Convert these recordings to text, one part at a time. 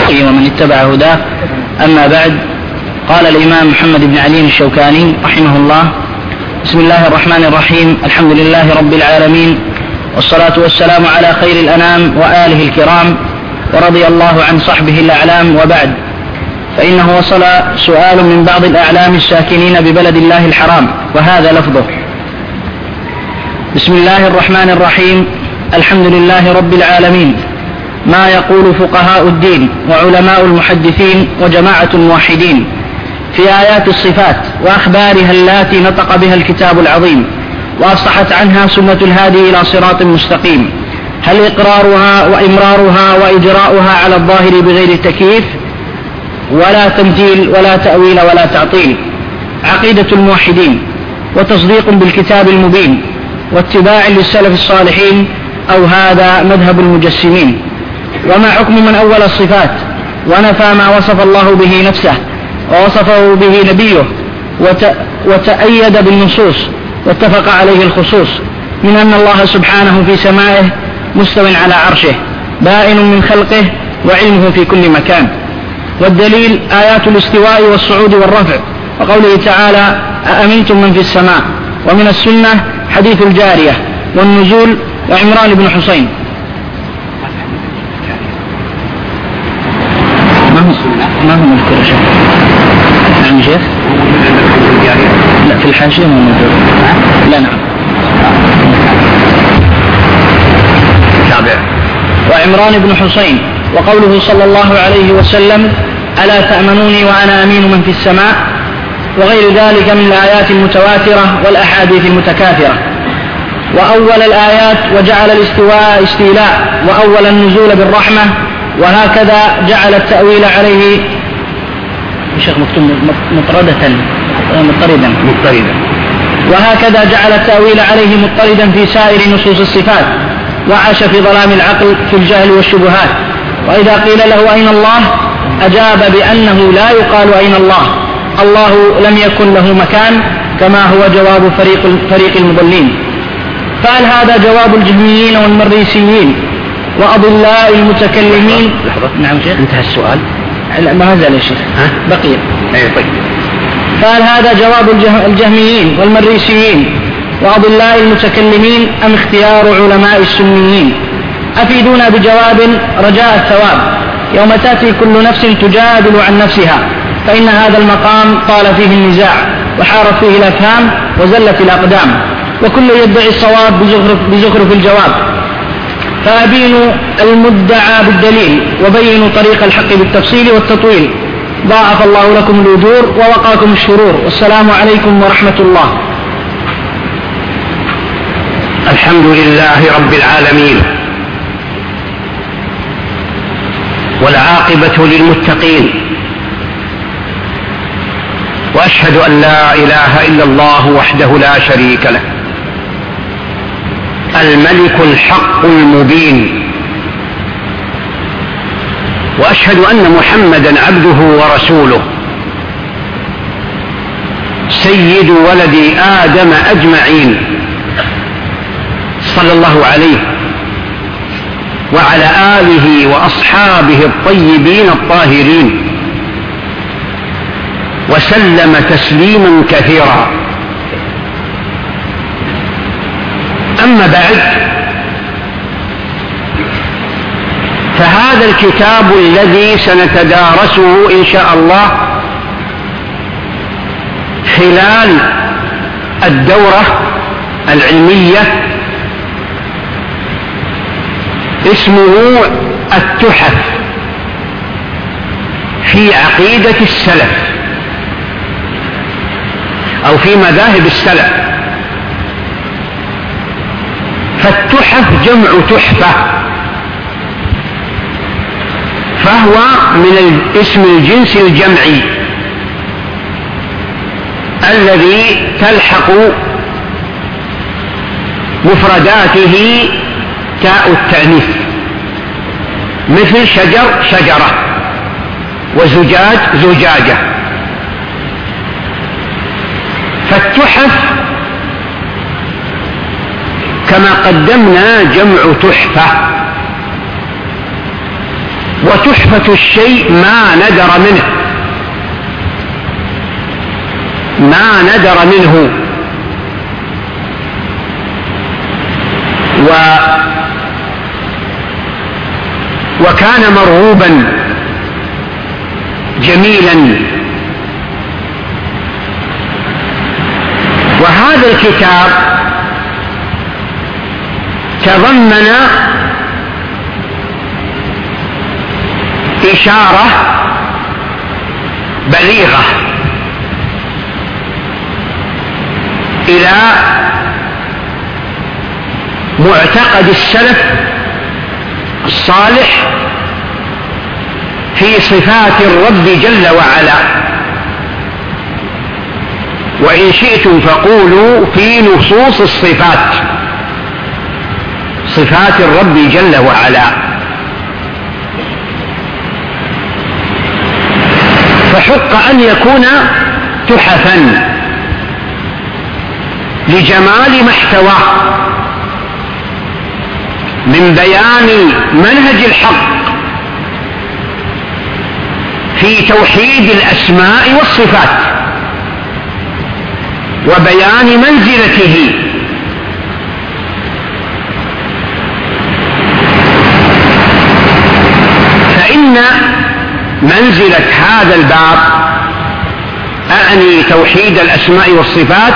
ومن اتبع هداه. أما بعد، قال الإمام محمد بن علي الشوكاني رحمه الله: بسم الله الرحمن الرحيم، الحمد لله رب العالمين، والصلاة والسلام على خير الأنام وآله الكرام، ورضي الله عن صحبه الأعلام. وبعد، فإنه وصل سؤال من بعض الأعلام الساكنين ببلد الله الحرام، وهذا لفظه: بسم الله الرحمن الرحيم، الحمد لله رب العالمين. ما يقول فقهاء الدين وعلماء المحدثين وجماعة الموحدين في آيات الصفات وأخبارها التي نطق بها الكتاب العظيم وأفصحت عنها سنة الهادي إلى صراط مستقيم؟ هل إقرارها وإمرارها وإجراؤها على الظاهر بغير تكييف ولا تمثيل ولا تأويل ولا تعطيل عقيدة الموحدين وتصديق بالكتاب المبين واتباع للسلف الصالحين، أو هذا مذهب المجسمين؟ وما حكم من أول الصفات ونفى ما وصف الله به نفسه ووصفه به نبيه وتأيد بالنصوص واتفق عليه الخصوص من أن الله سبحانه في سمائه مستو على عرشه بائن من خلقه وعلمه في كل مكان؟ والدليل آيات الاستواء والصعود والرفع، وقوله تعالى: أأمنتم من في السماء. ومن السنة حديث الجارية والنزول وعمران بن حسين. ما هو مذكور شيء؟ نعم شيخ؟ لا، في الحاشية ما موجود. لا، نعم. وعمران بن حسين، وقوله صلى الله عليه وسلم: ألا تأمنوني وأنا أمين من في السماء، وغير ذلك من الآيات المتواترة والأحاديث المتكاثرة. وأول الآيات وجعل الاستواء استيلاء، وأول النزول بالرحمة، وهكذا جعل التأويل عليه شيخ مكتوب مضطردا، وهكذا جعل التأويل عليه مضطردا في سائر نصوص الصفات، وعاش في ظلام العقل في الجهل والشبهات. وإذا قيل له: أين الله؟ أجاب بأنه لا يقال أين الله، الله لم يكن له مكان، كما هو جواب فريق المضلين. فهل هذا جواب الجهميين والمريسيين وأضلاء المتكلمين؟ نعم شيخ، انتهى السؤال. لا، ما زال يا شيخ، بقي. طيب. فهل هذا جواب الجهميين والمريسيين وأضلاء المتكلمين أم اختيار علماء السنيين؟ أفيدونا بجواب رجاء الثواب يوم تأتي كل نفس تجادل عن نفسها، فإن هذا المقام طال فيه النزاع وحارت فيه الأفهام وزلت الأقدام، وكل يدعي الصواب بزخرف الجواب. فأبينوا المدعى بالدليل وبينوا طريق الحق بالتفصيل والتطويل. ضاعف الله لكم الأجور ووقاكم الشرور، والسلام عليكم ورحمة الله. الحمد لله رب العالمين، والعاقبة للمتقين، وأشهد أن لا إله إلا الله وحده لا شريك له، الملك الحق المبين، وأشهد أن محمدا عبده ورسوله، سيد ولد آدم أجمعين، صلى الله عليه وعلى آله وأصحابه الطيبين الطاهرين، وسلم تسليما كثيرا. أما بعد، فهذا الكتاب الذي سنتدارسه إن شاء الله خلال الدورة العلمية اسمه التحف في عقيدة السلف أو في مذاهب السلف. فالتحف جمع تحفة، فهو من اسم الجنس الجمعي الذي تلحق مفرداته تاء التأنيث، مثل شجر شجرة، وزجاج زجاجة. فالتحف كما قدمنا جمع تحفة، وتحفة الشيء ما ندر منه، ما ندر منه. وكان مرغوبا جميلا. وهذا الكتاب تضمن إشارة بليغة إلى معتقد السلف الصالح في صفات الرب جل وعلا، وإن شئتم فقولوا في نصوص الصفات، صفات الرب جل وعلا. فحق أن يكون تحفا لجمال ما احتواه من بيان منهج الحق في توحيد الأسماء والصفات وبيان منزلته فإن منزلة هذا الباب، أعني توحيد الأسماء والصفات،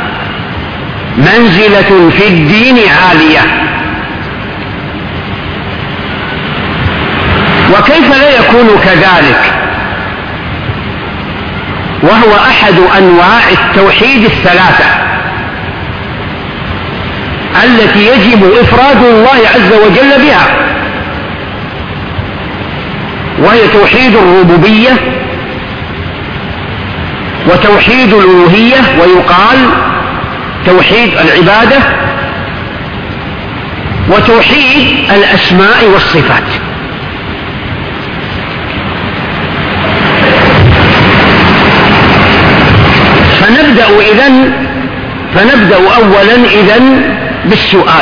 منزلة في الدين عالية. وكيف لا يكون كذلك وهو أحد أنواع التوحيد الثلاثة التي يجب إفراد الله عز وجل بها، وهي توحيد الربوبية وتوحيد الألوهية، ويقال توحيد العبادة، وتوحيد الأسماء والصفات. فنبدأ أولا إذن بالسؤال.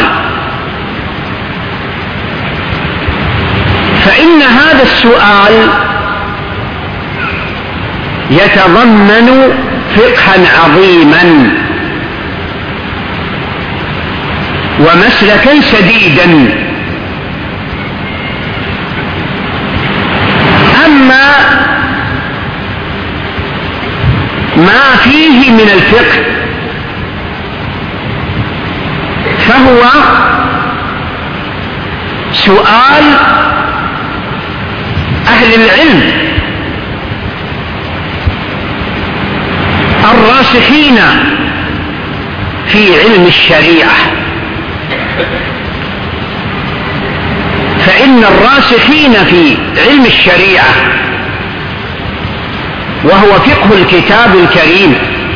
فإن هذا السؤال يتضمن فقها عظيما ومسلكا سديدا. أما ما فيه من الفقه فهو سؤال أهل العلم الراسخين في علم الشريعة، فإن الراسخين في علم الشريعة وهو فقه الكتاب الكريم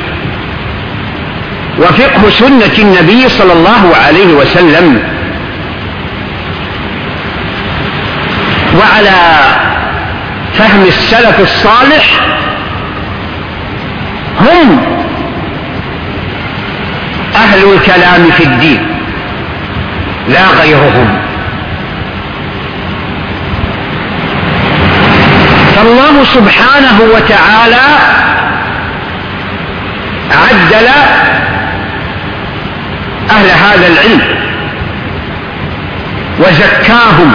وفقه سنة النبي صلى الله عليه وسلم، وعلى فهم السلف الصالح، هم أهل الكلام في الدين لا غيرهم. فالله سبحانه وتعالى عدل أهل هذا العلم وزكاهم.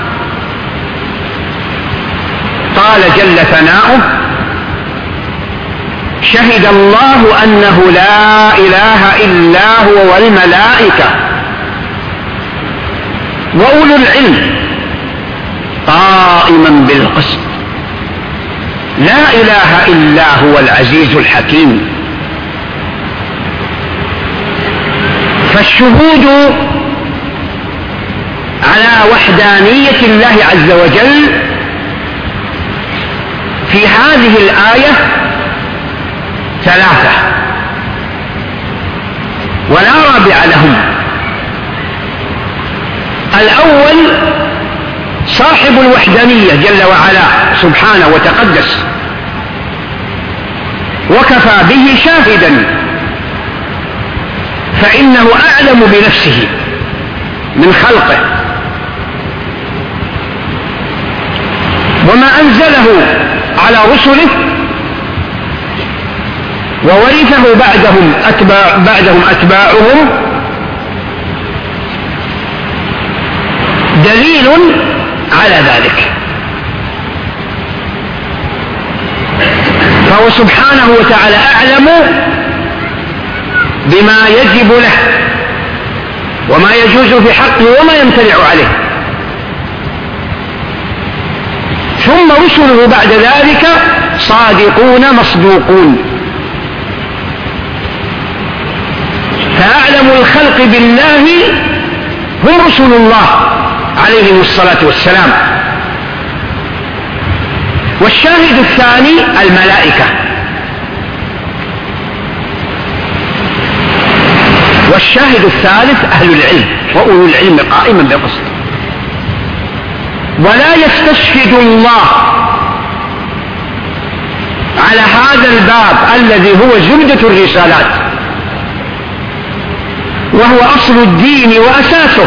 قال جل ثناؤه: شهد الله أنه لا إله إلا هو والملائكة وأولو العلم قائما بالقسط لا إله إلا هو العزيز الحكيم. فالشهود على وحدانية الله عز وجل في هذه الآية ثلاثة ولا رابع لهم. الأول صاحب الوحدانية جل وعلا سبحانه وتقدس، وكفى به شاهدا، فإنه أعلم بنفسه من خلقه. وما أنزله على رسله وورثه بعدهم أتباعهم دليل على ذلك. فهو سبحانه وتعالى أعلم بما يجب له وما يجوز في حقه وما يمتنع عليه. ثم رسله بعد ذلك صادقون مصدوقون. فأعلم الخلق بالله هم رسل الله عليهم الصلاة والسلام. والشاهد الثاني الملائكة. والشاهد الثالث أهل العلم وأولو العلم قائما بالقسط. ولا يستشهد الله على هذا الباب الذي هو زبدة الرسالات وهو أصل الدين وأساسه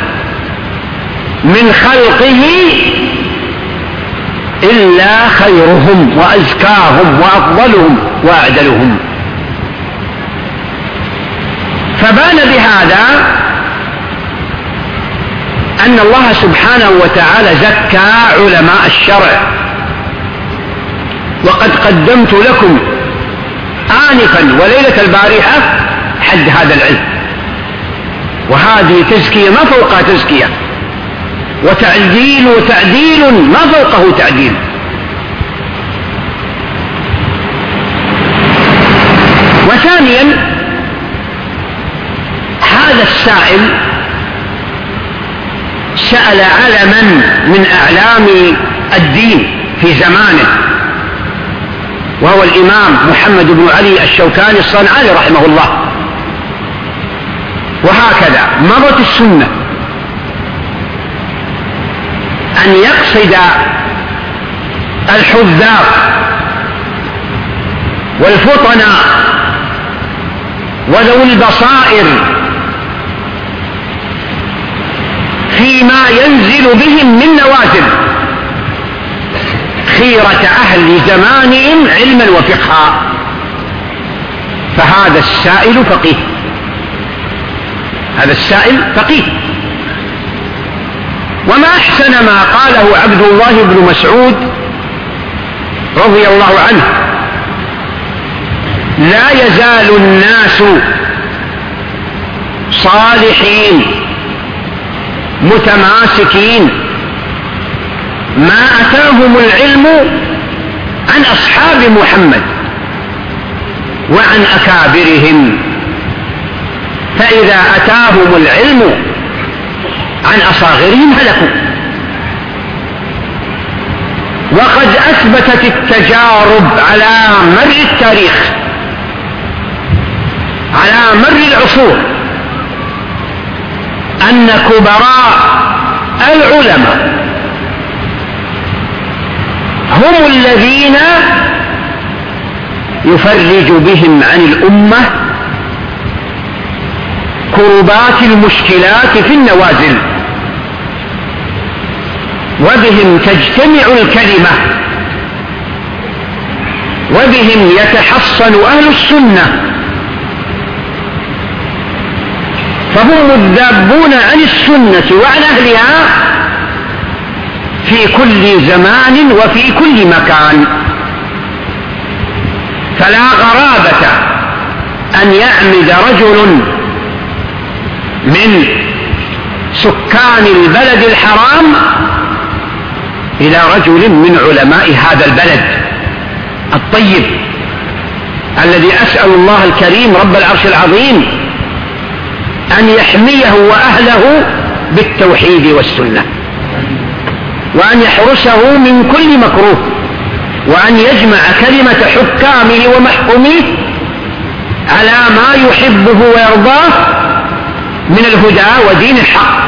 من خلقه إلا خيرهم وأزكاهم وأفضلهم وأعدلهم. فبان بهذا أن الله سبحانه وتعالى زكى علماء الشرع. وقد قدمت لكم آنفا وليلة البارحة حد هذا العلم، وهذه تزكية ما فوقها تزكية، وتعديل ما فوقه تعديل. وثانيا هذا السائل سأل علما من أعلام الدين في زمانه، وهو الإمام محمد بن علي الشوكاني الصنعاني رحمه الله. وهكذا مرت السنة أن يقصد الحذاق والفطناء وذوي البصائر فيما ينزل بهم من نوازل خيرة أهل زمانهم علما وفقها. فهذا السائل فقيه، هذا السائل فقيه. وما أحسن ما قاله عبد الله بن مسعود رضي الله عنه: لا يزال الناس صالحين متماسكين ما أتاهم العلم عن أصحاب محمد وعن أكابرهم، فإذا أتاهم العلم عن أصاغرهم هلكوا. وقد أثبتت التجارب على مر التاريخ على مر العصور أن كبراء العلماء هم الذين يفرج بهم عن الأمة كربات المشكلات في النوازل، وبهم تجتمع الكلمة، وبهم يتحصن أهل السنة. فهم الذابون عن السنة وعن أهلها في كل زمان وفي كل مكان. فلا غرابة أن يعمد رجل من سكان البلد الحرام إلى رجل من علماء هذا البلد الطيب الذي أسأل الله الكريم رب العرش العظيم أن يحميه وأهله بالتوحيد والسنة، وأن يحرسه من كل مكروه، وأن يجمع كلمة حكامه ومحكوميه على ما يحبه ويرضاه من الهدى ودين الحق.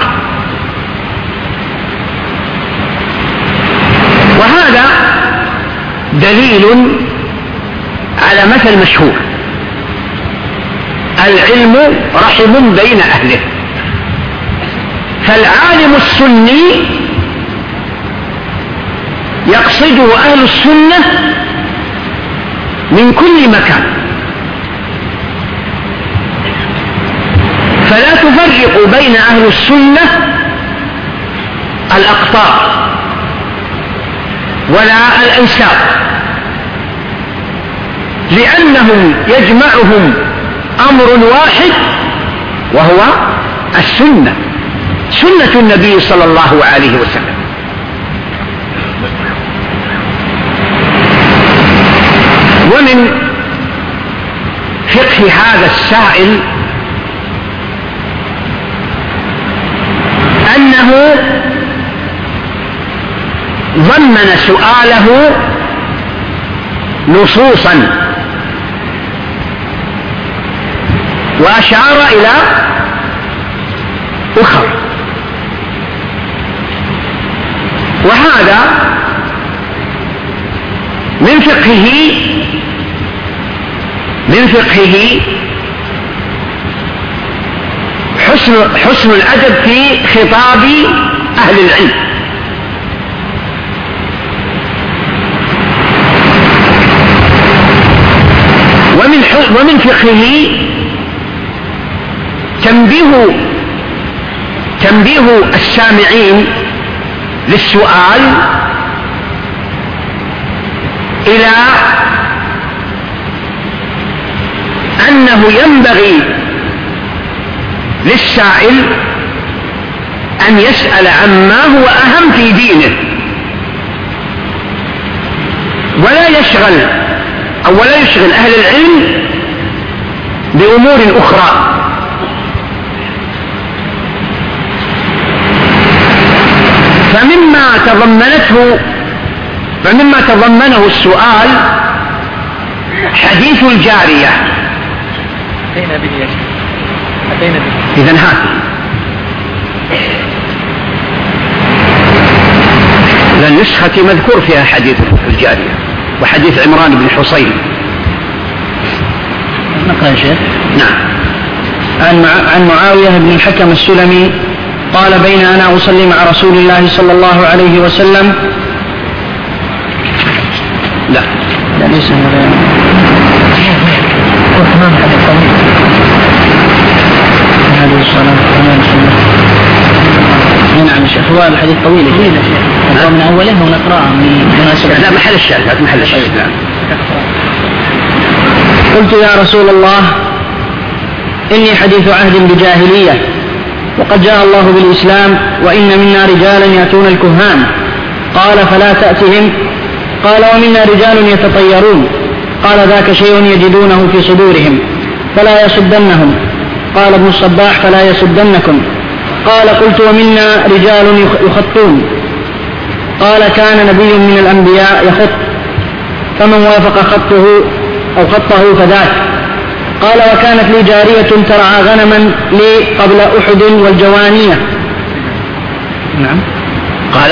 وهذا دليل على مثل مشهور: العلم رحم بين أهله. فالعالم السني يقصده أهل السنة من كل مكان، فلا تفرق بين أهل السنة الأقطار ولا الأنساب، لأنهم يجمعهم أمر واحد وهو السنة، سنة النبي صلى الله عليه وسلم. ومن فقه هذا السائل أنه ضمن سؤاله نصوصا وأشار إلى أخرى، وهذا من فقهه حسن الأدب في خطاب أهل العلم، ومن فقهه تنبيه السامعين للسؤال إلى أنه ينبغي للسائل أن يسأل عما هو أهم في دينه، ولا يشغل أهل العلم بأمور أخرى. فمما تضمنه السؤال حديث الجارية. إذن هذه النسخة مذكور فيها حديث الجارية وحديث عمران بن حصين. نقرأ يا شيخ. نعم. عن معاوية بن الحكم السلمي قال: بين أنا أصلي مع رسول الله صلى الله عليه وسلم. لا ليس هذه الصلاة. نعم شيخ، هو الحديث طويل يا شيخ، من أوله ونقرأه من مناسبة. لا محل الشاهد. لا. قلت: يا رسول الله، إني حديث عهد بجاهلية، وقد جاء الله بالإسلام، وإن منا رجالا يأتون الكهان. قال: فلا تأتهم. قال: ومنا رجال يتطيرون. قال: ذاك شيء يجدونه في صدورهم فلا يصدنهم. قال ابن الصباح: فلا يصدنكم. قال: قلت: ومنا رجال يخطون. قال: كان نبي من الأنبياء يخط، فمن وافق خطه فذاك. قال: وكانت لي جارية ترعى غنما لي قبل أحد والجوانية. نعم. قال: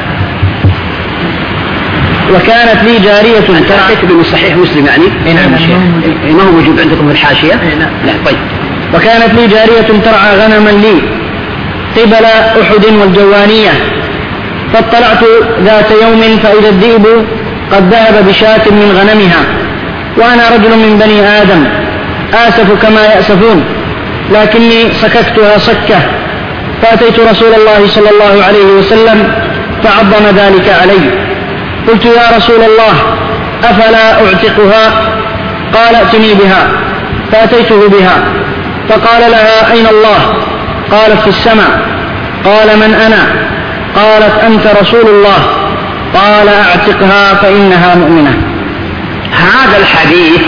وكانت لي جارية تركت من صحيح مسلم يعني. نعم. ما هو موجود عندكم في الحاشية؟ لا. طيب. وكانت لي جارية ترعى غنما لي قبل أحد والجوانية، فاطلعت ذات يوم فإذا الذئب قد ذهب بشاة من غنمها، وأنا رجل من بني آدم آسف كما يأسفون، لكني سككتها سكة، فأتيت رسول الله صلى الله عليه وسلم فعظم ذلك علي. قلت: يا رسول الله، أفلا أعتقها؟ قال: ائتني بها. فأتيته بها فقال لها: أين الله؟ قالت: في السماء. قال: من أنا؟ قالت: أنت رسول الله. قال: أعتقها فإنها مؤمنة. هذا الحديث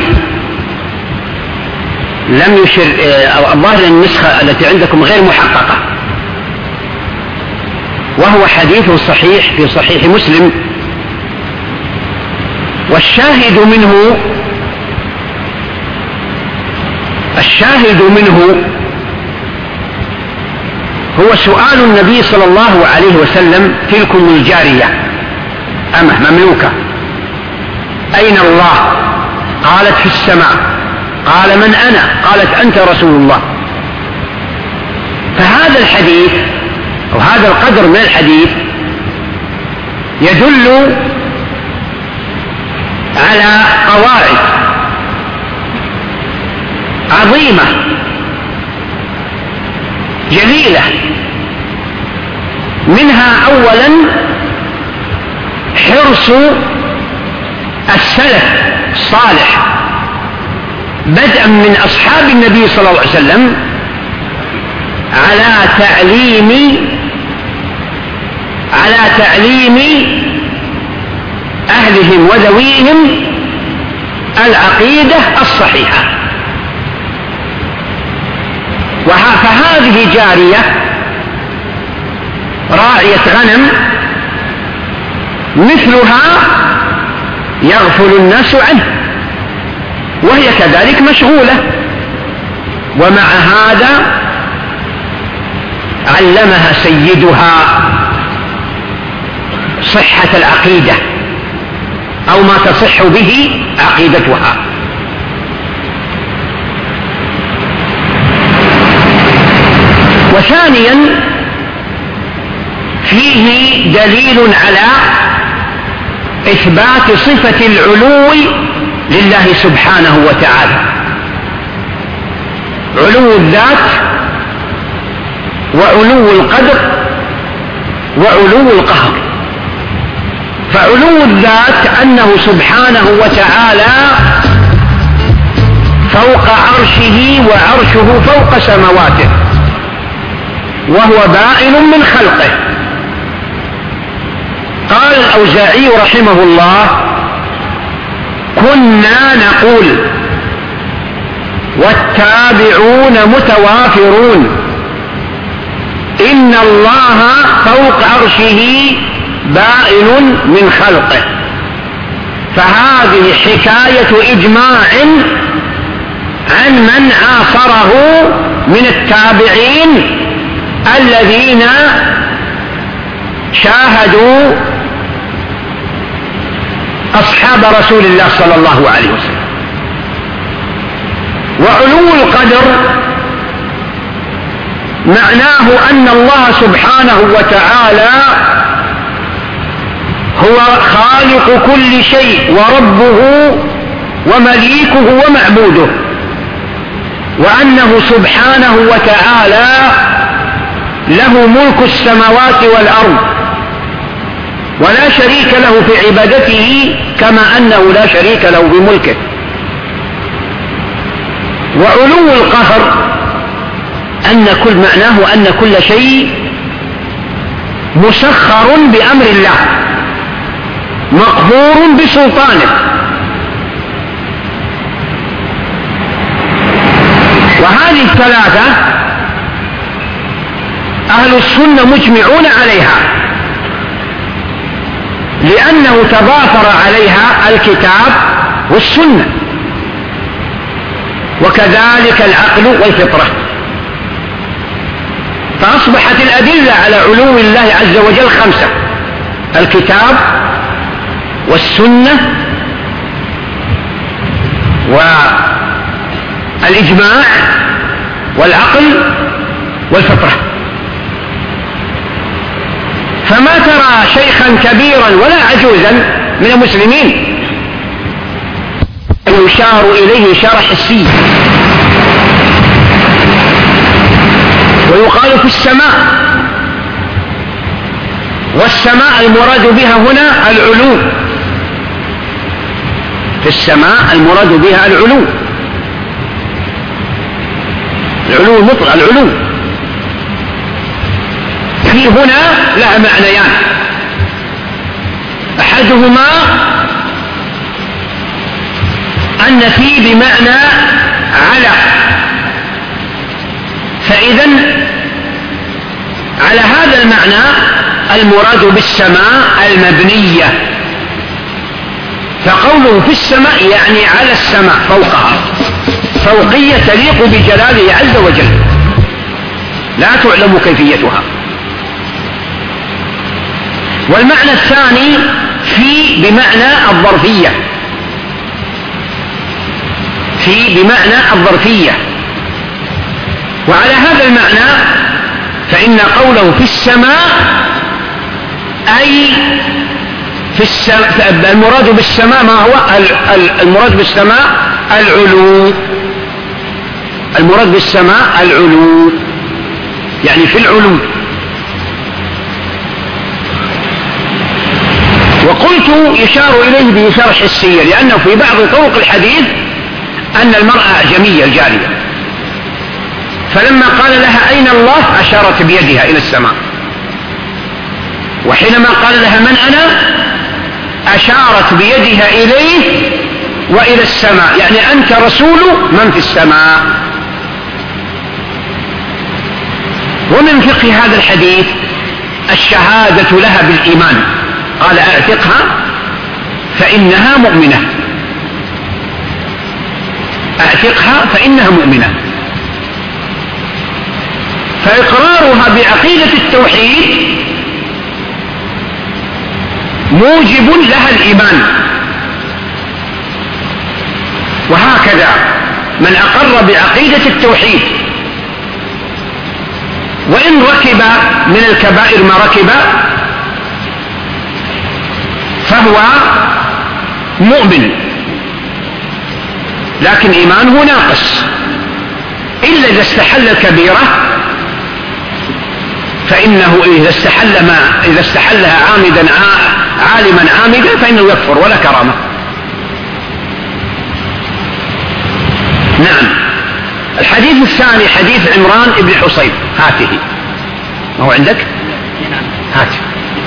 لم يشر، الظاهر النسخة التي عندكم غير محققة، وهو حديث صحيح في صحيح مسلم، والشاهد منه هو سؤال النبي صلى الله عليه وسلم: تلكم الجارية أمه مملوكة، أين الله؟ قالت: في السماء. قال: من أنا؟ قالت: أنت رسول الله. فهذا الحديث أو هذا القدر من الحديث يدل عظيمة جليلة. منها أولا حرص السلف الصالح بدءا من أصحاب النبي صلى الله عليه وسلم على تعليم أهلهم وذويهم العقيدة الصحيحة. فهذه جارية راعية غنم مثلها يغفل الناس عنه، وهي كذلك مشغولة، ومع هذا علمها سيدها صحة العقيدة أو ما تصح به عقيدتها. وثانيا فيه دليل على إثبات صفة العلو لله سبحانه وتعالى، علو الذات وعلو القدر وعلو القهر. فعلو الذات أنه سبحانه وتعالى فوق عرشه وعرشه فوق سماواته، وهو بائن من خلقه. قال الأوزاعي رحمه الله: كنا نقول والتابعون متوافرون إن الله فوق عرشه بائن من خلقه. فهذه حكاية إجماع عن من عاصره من التابعين الذين شاهدوا أصحاب رسول الله صلى الله عليه وسلم. وعلو القدر معناه أن الله سبحانه وتعالى هو خالق كل شيء وربه ومليكه ومعبوده، وأنه سبحانه وتعالى له ملك السماوات والأرض ولا شريك له في عبادته كما أنه لا شريك له في ملكه. وعلو القهر معناه أن كل شيء مسخر بأمر الله مقهور بسلطانه. وهذه الثلاثة أهل السنة مجمعون عليها، لأنه تضافر عليها الكتاب والسنة، وكذلك العقل والفطرة. فأصبحت الأدلة على علو الله عز وجل 5: الكتاب والسنة والإجماع والعقل والفطرة. فما ترى شيخا كبيرا ولا عجوزا من المسلمين يشار إليه إشارة حسية ويقال في السماء، والسماء المراد بها هنا العلو. في السماء المراد بها العلو، العلو المطلق، العلو. في هنا لها معنيان: أحدهما أن في بمعنى على، فإذا على هذا المعنى المراد بالسماء المبنية، فقوله في السماء يعني على السماء فوقها، فوقية تليق بجلاله عز وجل لا تعلم كيفيتها. والمعنى الثاني في بمعنى الظرفية، في بمعنى الظرفية. وعلى هذا المعنى فإن قوله في السماء أي في السماء، المراد بالسماء ما هو؟ المراد بالسماء العلو، المراد بالسماء العلو، يعني في العلو. وقلت يشار إليه بإشارة حسية، لأنه في بعض طرق الحديث أن المرأة أعجمية الجارية، فلما قال لها أين الله أشارت بيدها إلى السماء، وحينما قال لها من أنا أشارت بيدها إليه وإلى السماء، يعني أنت رسول من في السماء. ومن فقه هذا الحديث الشهادة لها بالإيمان، قال اعتقها فإنها مؤمنة، اعتقها فإنها مؤمنة. فإقرارها بعقيدة التوحيد موجب لها الإيمان. وهكذا من أقر بعقيدة التوحيد وإن ركب من الكبائر ما ركب فهو مؤمن، لكن إيمانه ناقص، إلا إذا استحل الكبيرة، فإنه إذا استحلها عالما عامدا فإنه يكفر ولا كرامة. نعم. الحديث الثاني حديث عمران بن حصين، هاته. ما هو عندك؟ هاته.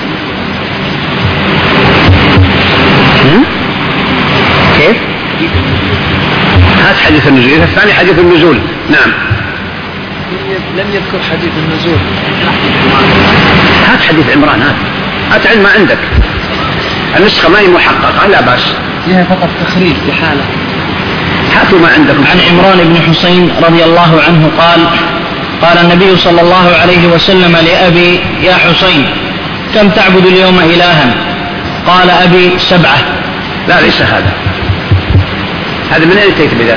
كيف؟ هات حديث النزول. الثاني حديث النزول. نعم. لم يذكر حديث النزول. هات حديث عمران، هات علم ما عندك. النسخة ما هي محققة، لا بأس. فيها فقط تخريج بحالة. هاتوا ما عندكم. عن عمران بن حصين رضي الله عنه قال: قال النبي صلى الله عليه وسلم لأبي: يا حصين كم تعبد اليوم إلها؟ قال أبي: 7. لا ليس هذا من أين أتيت بذلك؟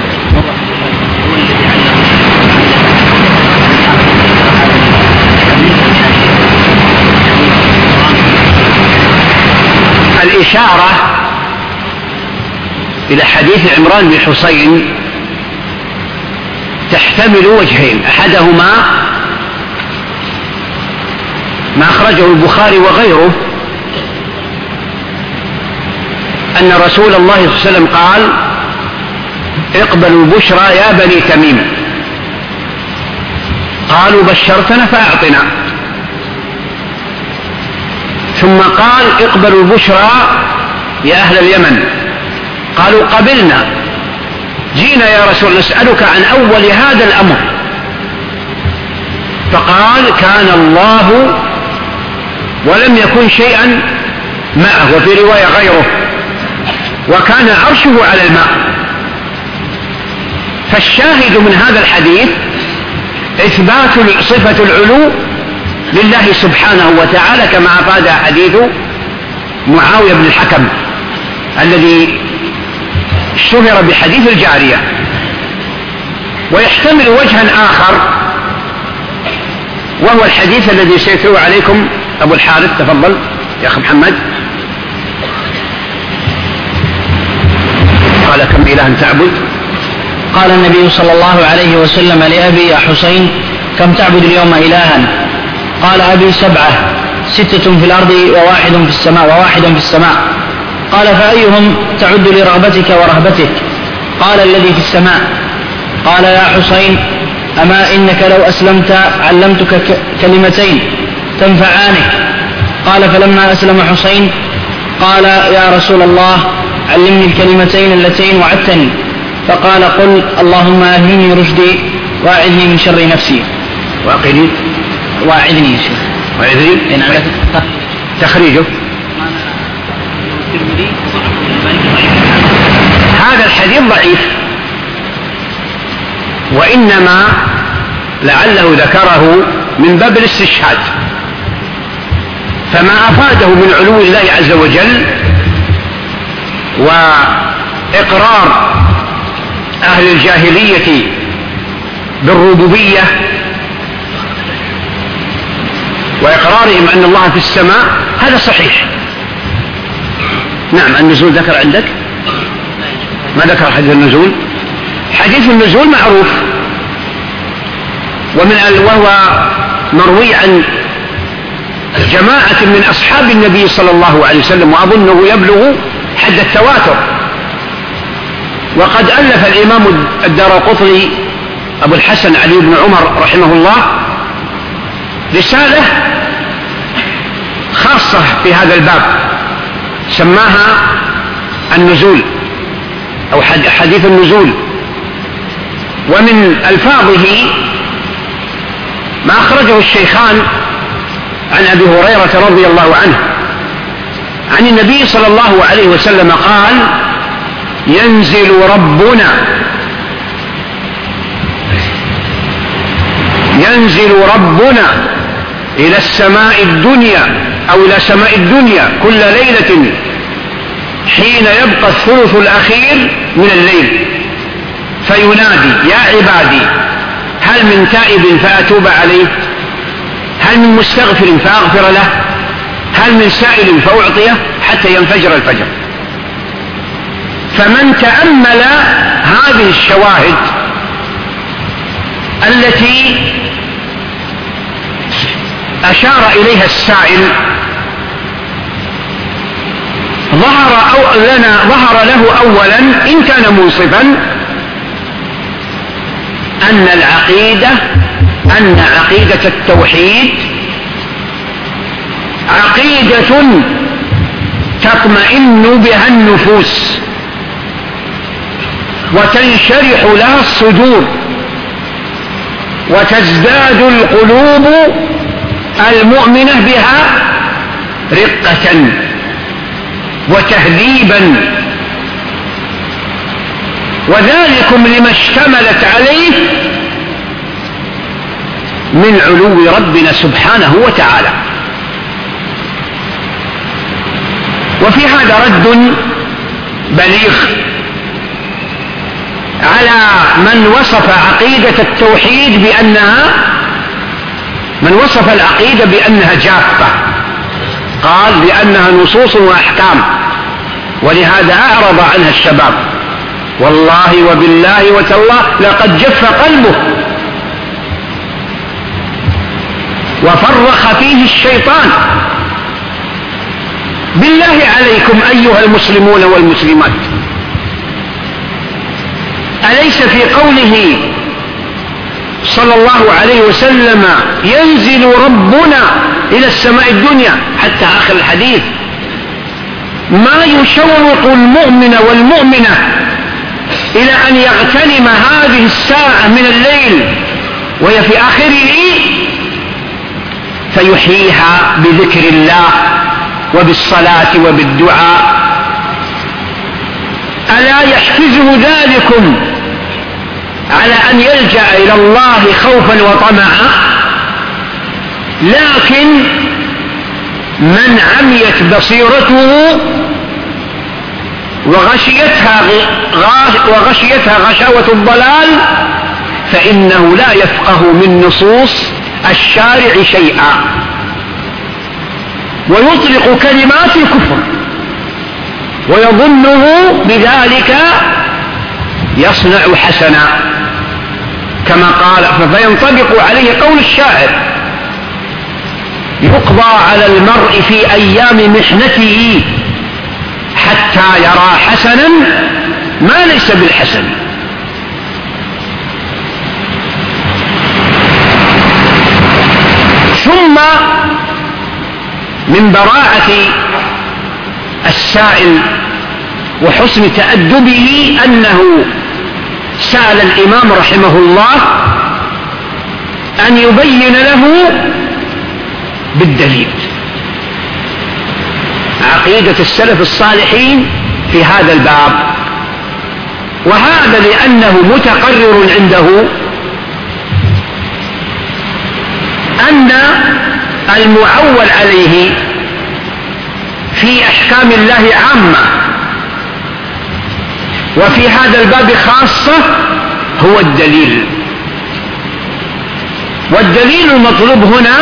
الإشارة إلى حديث عمران بن حصين تحتمل وجهين، أحدهما ما أخرجه البخاري وغيره أن رسول الله صلى الله عليه وسلم قال: اقبلوا البشرى يا بني تميم. قالوا: بشرتنا فأعطنا. ثم قال: اقبلوا البشرى يا أهل اليمن. قالوا: قبلنا. جينا يا رسول الله نسألك عن أول هذا الأمر. فقال: كان الله ولم يكن شيئا معه، وفي رواية غيره، وكان عرشه على الماء. فالشاهد من هذا الحديث إثبات صفة العلو لله سبحانه وتعالى، كما أفاد حديث معاوية بن الحكم الذي اشتهر بحديث الجارية. ويحتمل وجها آخر، وهو الحديث الذي سيتلو عليكم أبو الحارث. تفضل يا أخي محمد. قال: كم إلها تعبد؟ قال النبي صلى الله عليه وسلم لأبي: يا حسين كم تعبد اليوم إلها؟ قال أبي: 7، 6 في الأرض وواحد في السماء. قال: فأيهم تعد لرغبتك ورهبتك؟ قال: الذي في السماء. قال: يا حسين أما إنك لو أسلمت علمتك كلمتين تنفعانك. قال: فلما أسلم حسين قال: يا رسول الله علمني الكلمتين اللتين وعدتني. فقال: قل اللهم ألهمني رشدي وأعذني من شر نفسي. وأعذني يا شيخ. وأعذني؟ تخريجه هذا الحديث ضعيف، وإنما لعله ذكره من باب الاستشهاد، فما أفاده من علو الله عز وجل وإقرار أهل الجاهلية بالربوبية وإقرارهم أن الله في السماء، هذا صحيح. نعم. النزول ذكر عندك؟ ما ذكر حديث النزول. حديث النزول معروف، وهو مروي عن جماعة من أصحاب النبي صلى الله عليه وسلم، وأظنه يبلغ حد التواتر. وقد ألف الإمام الدارقطني أبو الحسن علي بن عمر رحمه الله رسالة خاصة في هذا الباب سماها النزول أو حديث النزول. ومن ألفاظه ما أخرجه الشيخان عن أبي هريرة رضي الله عنه عن النبي صلى الله عليه وسلم قال: ينزل ربنا إلى السماء الدنيا أو إلى سماء الدنيا كل ليلة حين يبقى الثلث الأخير من الليل، فينادي: يا عبادي هل من تائب فأتوب عليه، هل من مستغفر فأغفر له، هل من سائل فأعطيه، حتى ينفجر الفجر. فمن تأمل هذه الشواهد التي أشار إليها السائل ظهر له أولا إن كان منصفا أن عقيدة التوحيد عقيدة تطمئن بها النفوس وتنشرح لها الصدور وتزداد القلوب المؤمنة بها رقة وتهذيبا، وذلكم لما اشتملت عليه من علو ربنا سبحانه وتعالى. وفي هذا رد بليغ على من وصف عقيدة التوحيد وصف العقيدة بأنها جافة، قال لأنها نصوص وأحكام، ولهذا أعرض عنها الشباب. والله وبالله وتالله لقد جف قلبه وفرخ فيه الشيطان. بالله عليكم أيها المسلمون والمسلمات، أليس في قوله صلى الله عليه وسلم ينزل ربنا إلى السماء الدنيا حتى آخر الحديث ما يشوق المؤمن والمؤمنة إلى أن يغتنم هذه الساعة من الليل وهي في آخره فيحييها بذكر الله وبالصلاة وبالدعاء؟ ألا يحفزه ذلكم على أن يلجأ إلى الله خوفا وطمعا؟ لكن من عميت بصيرته وغشيتها غشاوة الضلال فإنه لا يفقه من نصوص الشارع شيئا، ويطلق كلمات الكفر ويظنه بذلك يصنع حسنا، كما قال فينطبق عليه قول الشاعر: يقضى على المرء في أيام محنته حتى يرى حسنا ما ليس بالحسن. ثم من براعة السائل وحسن تأدبه أنه سأل الإمام رحمه الله أن يبين له بالدليل عقيدة السلف الصالحين في هذا الباب، وهذا لأنه متقرر عنده أن المعول عليه في أحكام الله عامة، وفي هذا الباب خاصة هو الدليل. والدليل المطلوب هنا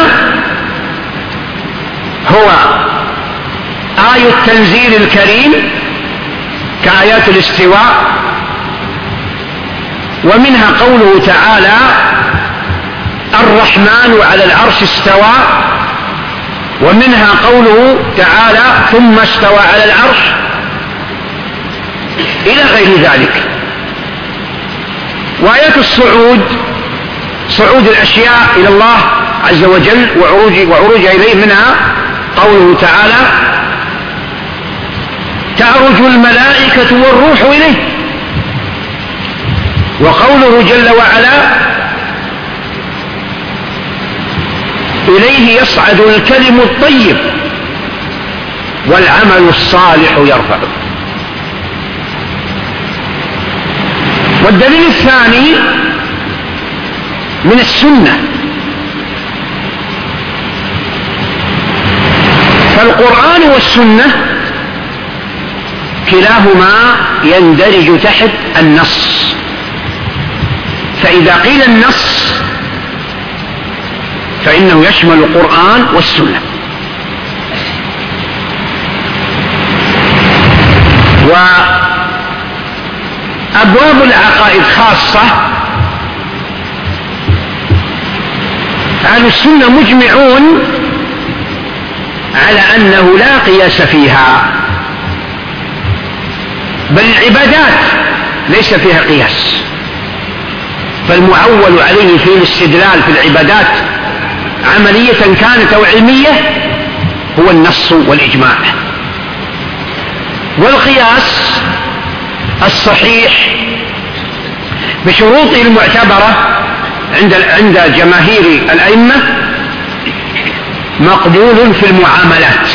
هو آية التنزيل الكريم كآيات الاستواء، ومنها قوله تعالى: الرحمن على العرش استوى، ومنها قوله تعالى ثم استوى على العرش، إلى غير ذلك. وآيات الصعود، صعود الأشياء إلى الله عز وجل وعروجها إليه، منها قوله تعالى تعرج الملائكة والروح إليه، وقوله جل وعلا إليه يصعد الكلم الطيب والعمل الصالح يرفعه. والدليل الثاني من السنة، فالقرآن والسنة كلاهما يندرج تحت النص، فإذا قيل النص فإنه يشمل القرآن والسنة. وأبواب العقائد خاصة أهل السنة مجمعون على أنه لا قياس فيها، بل العبادات ليس فيها قياس، فالمعول عليه في الاستدلال في العبادات عملية كانت أو علمية هو النص والإجماع. والقياس الصحيح بشروطه المعتبرة عند جماهير الأئمة مقبول في المعاملات،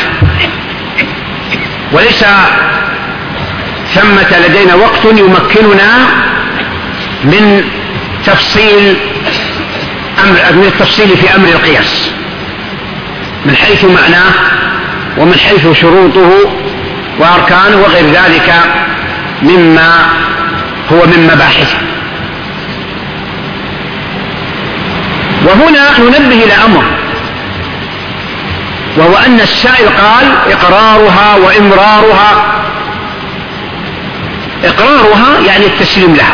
وليس ثمة لدينا وقت يمكننا من التفصيل في أمر القياس من حيث معناه ومن حيث شروطه وأركانه وغير ذلك مما هو من مباحثه. وهنا ننبه إلى أمر، وهو أن السائل قال إقرارها وإمرارها. إقرارها يعني التسليم لها،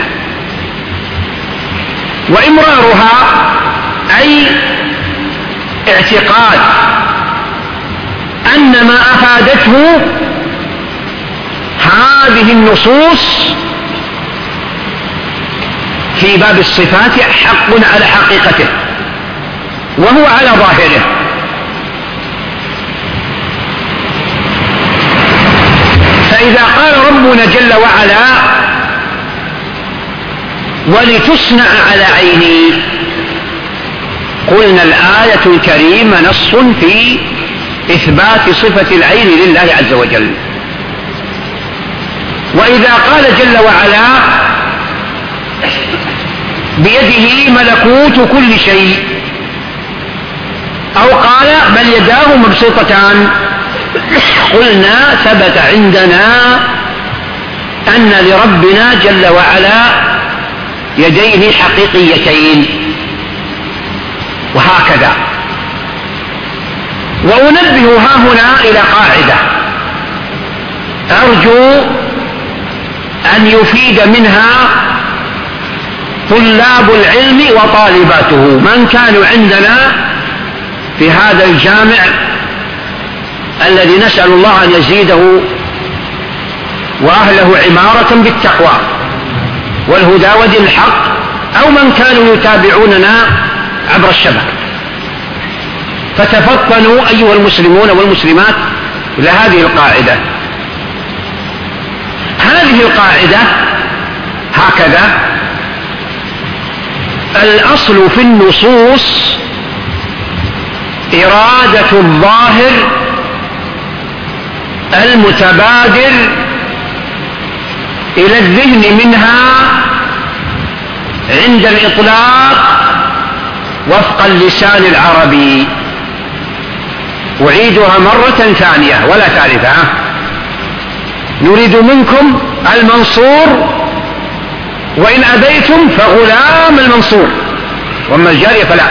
وإمرارها أي اعتقاد أن ما أفادته هذه النصوص في باب الصفات حق على حقيقته وهو على ظاهره. فإذا قال ربنا جل وعلا ولتصنع على عيني، قلنا الآية الكريمة نص في إثبات صفة العين لله عز وجل. وإذا قال جل وعلا بيده ملكوت كل شيء، أو قال بل يداه مبسوطتان، قلنا ثبت عندنا أن لربنا جل وعلا يديه حقيقيتين، وهكذا. وأنبه ها هنا إلى قاعدة أرجو أن يفيد منها طلاب العلم وطالباته من كانوا عندنا في هذا الجامع الذي نسأل الله أن يزيده وأهله عمارة بالتقوى والهدى ودين الحق، أو من كانوا يتابعوننا عبر الشبكة. فتفطنوا أيها المسلمون والمسلمات إلى هذه القاعدة. هذه القاعدة هكذا: الأصل في النصوص إرادة الظاهر المتبادر إلى الذهن منها عند الإطلاق وفق اللسان العربي. أعيدها مرة ثانية ولا ثالثة: نريد منكم المنصور، وإن أبيتم فغلام المنصور، وأما الجارية فلا.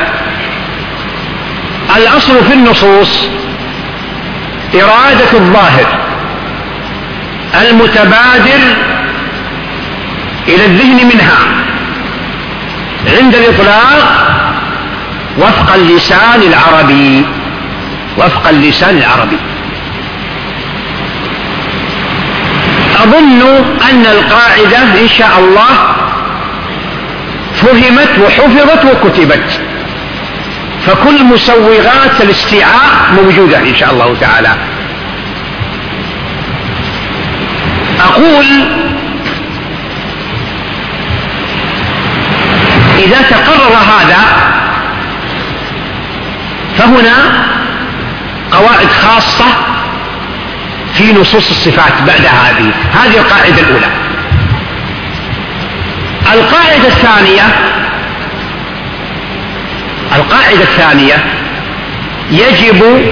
الأصل في النصوص إرادة الظاهر المتبادر إلى الذهن منها عند الإطلاق وفق اللسان العربي، وفق اللسان العربي. أظن أن القاعدة إن شاء الله فهمت وحفظت وكتبت، فكل مسوغات الاستيعاب موجودة إن شاء الله تعالى. أقول إذا تقرر هذا فهنا قواعد خاصة في نصوص الصفات بعد هذه القاعدة الأولى. القاعدة الثانية يجب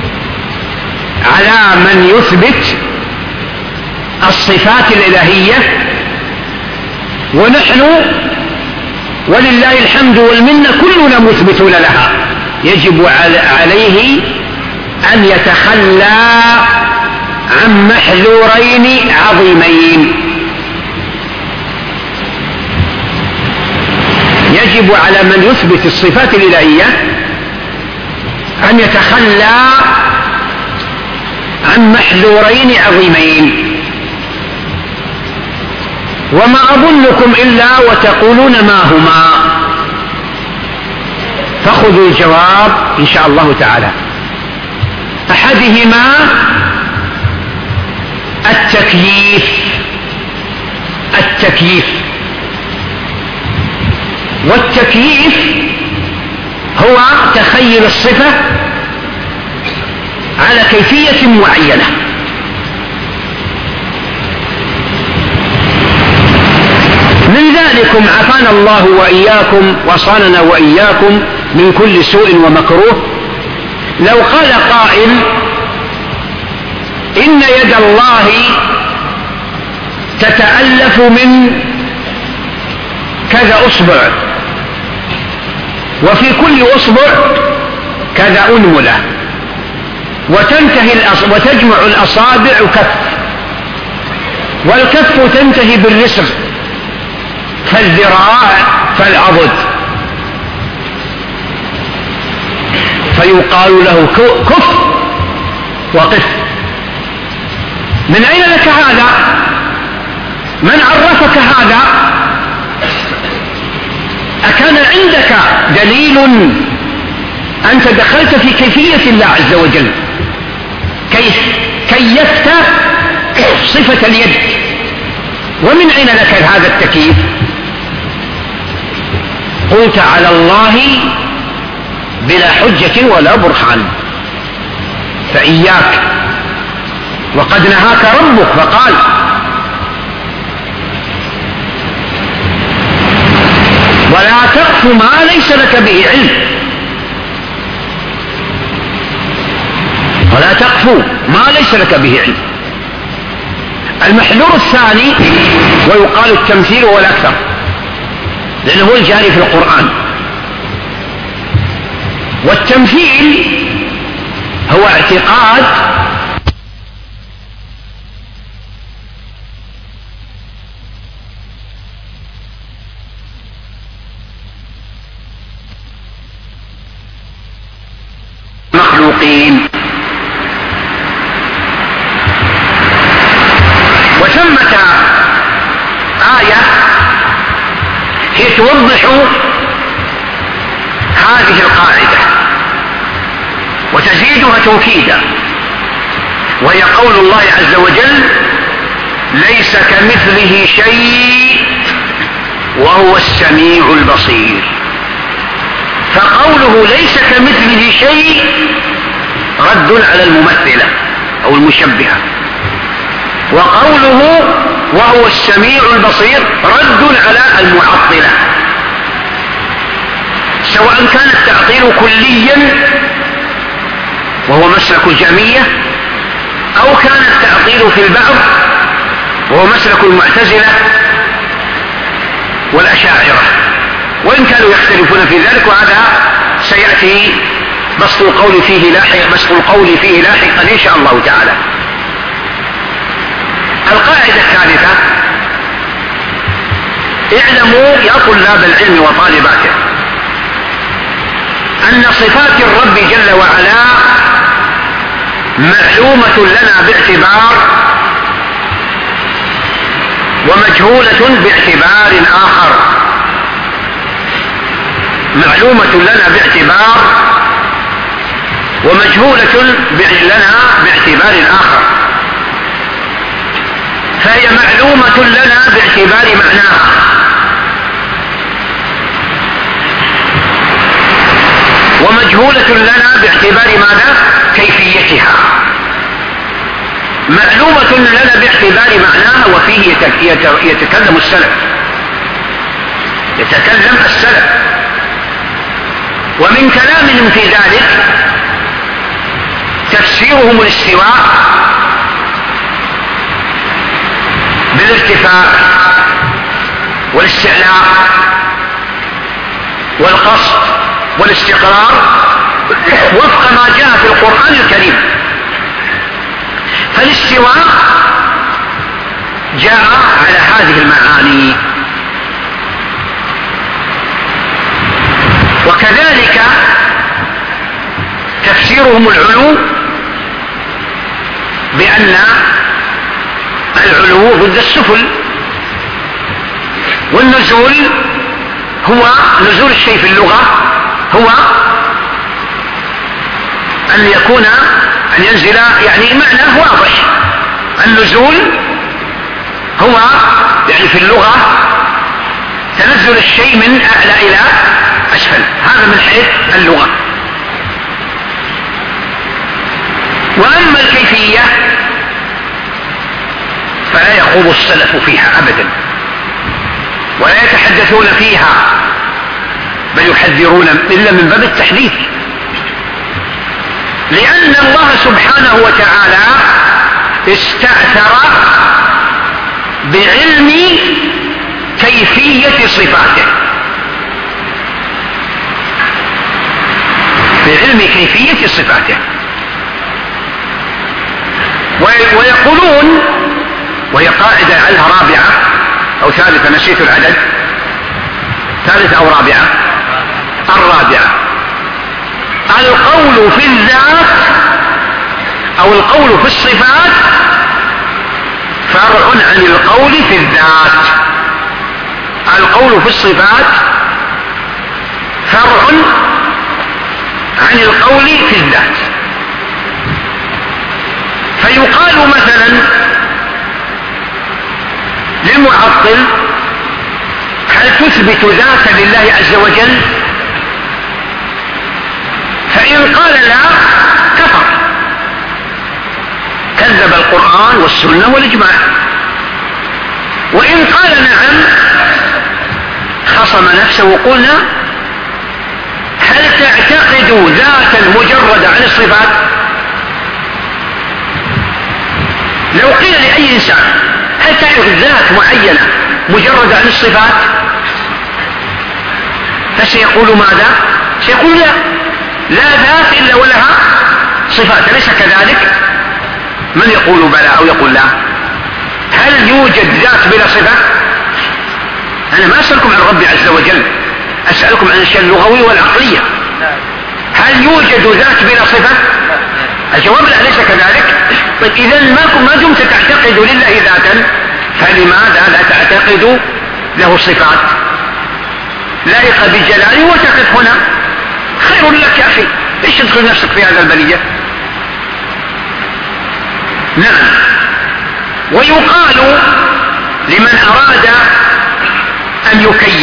على من يثبت الصفات الإلهية، ونحن ولله الحمد والمنة كلنا مثبتون لها، يجب عليه أن يتخلى عن محذورين عظيمين. يجب على من يثبت الصفات الإلهية أن يتخلى عن محذورين عظيمين، وما أظنكم إلا وتقولون ما هما، فخذوا الجواب إن شاء الله تعالى. أحدهما التكييف، والتكييف هو تخيل الصفة على كيفية معينة. من ذلكم عافانا الله وإياكم وصاننا وإياكم من كل سوء ومكروه، لو قال قائل إن يد الله تتألف من كذا أصبع، وفي كل أصبع كذا أنملة، وتجمع الأصابع كف، والكف تنتهي بالرسغ، فالذراع فالعضد، فيقال له كف وقف. من أين لك هذا؟ من عرفك هذا؟ أكان عندك دليل أنت دخلت في كيفية الله عز وجل، كيفت صفة اليد، ومن أين لك هذا التكييف؟ قلت على الله بلا حجة ولا برهان، فإياك، وقد نهاك ربك فقال ولا تقف ما ليس لك به علم، ولا تقف ما ليس لك به علم. المحذور الثاني ويقال التمثيل والأكثر، لأنه هو الجاري في القرآن. والتمثيل هو اعتقاد مخلوقين. وثمة آية هي توضح هذه القاعدة وتزيدها توكيدا، وهي قول الله عز وجل ليس كمثله شيء وهو السميع البصير. فقوله ليس كمثله شيء رد على الممثلة أو المشبهة، وقوله وهو السميع البصير رد على المعطلة، سواء كان التعطيل كليا وهو مسلك الجهمية، أو كان التعطيل في البعض وهو مسلك المعتزلة والأشاعرة، وإن كانوا يختلفون في ذلك، وهذا سيأتي بسط القول فيه لاحقا إن شاء الله تعالى. القاعدة الثالثة، اعلموا يا طلاب العلم وطالباته أن صفات الرب جل وعلا معلومة لنا باعتبار ومجهولة باعتبار آخر. معلومة لنا باعتبار ومجهولة لنا باعتبار آخر. فهي معلومة لنا باعتبار معناها، ومجهولة لنا باعتبار ماذا؟ كيفيتها. معلومة لنا باعتبار معناها، وفيه يتكلم السلف، يتكلم السلف، ومن كلامهم في ذلك تفسيرهم الاستواء بالارتفاع والاستعلاء والقصد والاستقرار وفق ما جاء في القرآن الكريم. فالاستواء جاء على هذه المعاني، وكذلك تفسيرهم العلو بأن العلو ضد السفل، والنزول هو نزول الشيء في اللغة هو أن يكون أن ينزل، يعني معناه واضح. النزول هو يعني في اللغة تنزل الشيء من أعلى إلى أسفل، هذا من حيث اللغة. وأما الكيفية فلا يخوض السلف فيها أبدا، ولا يتحدثون فيها، بل يحذرون إلا من باب التحديث، لأن الله سبحانه وتعالى استأثر بعلم كيفية صفاته، بعلم كيفية صفاته. ويقولون، وهي قاعدة علها رابعة أو ثالثة، نسيت العدد، ثالثة أو رابعة، الرابعة، القول في الذات أو القول في الصفات فرع عن القول في الذات. القول في الصفات فرع عن القول في الذات. فيقال مثلا للمعطل: هل تثبت ذات لله عز وجل؟ فإن قال لا كفر، كذب القرآن والسنة والإجماع. وإن قال نعم خصم نفسه. وقلنا: هل تعتقد ذاتا مجردة عن الصفات؟ لو قيل لأي إنسان: هل تعرف ذات معينة مجردة عن الصفات؟ فسيقول ماذا؟ سيقول لا، لا ذات إلا ولها صفات، أليس كذلك؟ من يقول بلى أو يقول لا؟ هل يوجد ذات بلا صفة؟ أنا ما أسألكم عن ربي عز وجل، أسألكم عن الشيء اللغوي والعقلية. هل يوجد ذات بلا صفة؟ الجواب لا، أليس كذلك؟ طيب إذا ما دمت تعتقد لله ذاتا، فلماذا لا تعتقد له صفات لائقة بجلاله وتقف هنا؟ خير لك يا أخي، ليش تدخل نفسك في هذا البلية؟ نعم. ويقال لمن أراد أن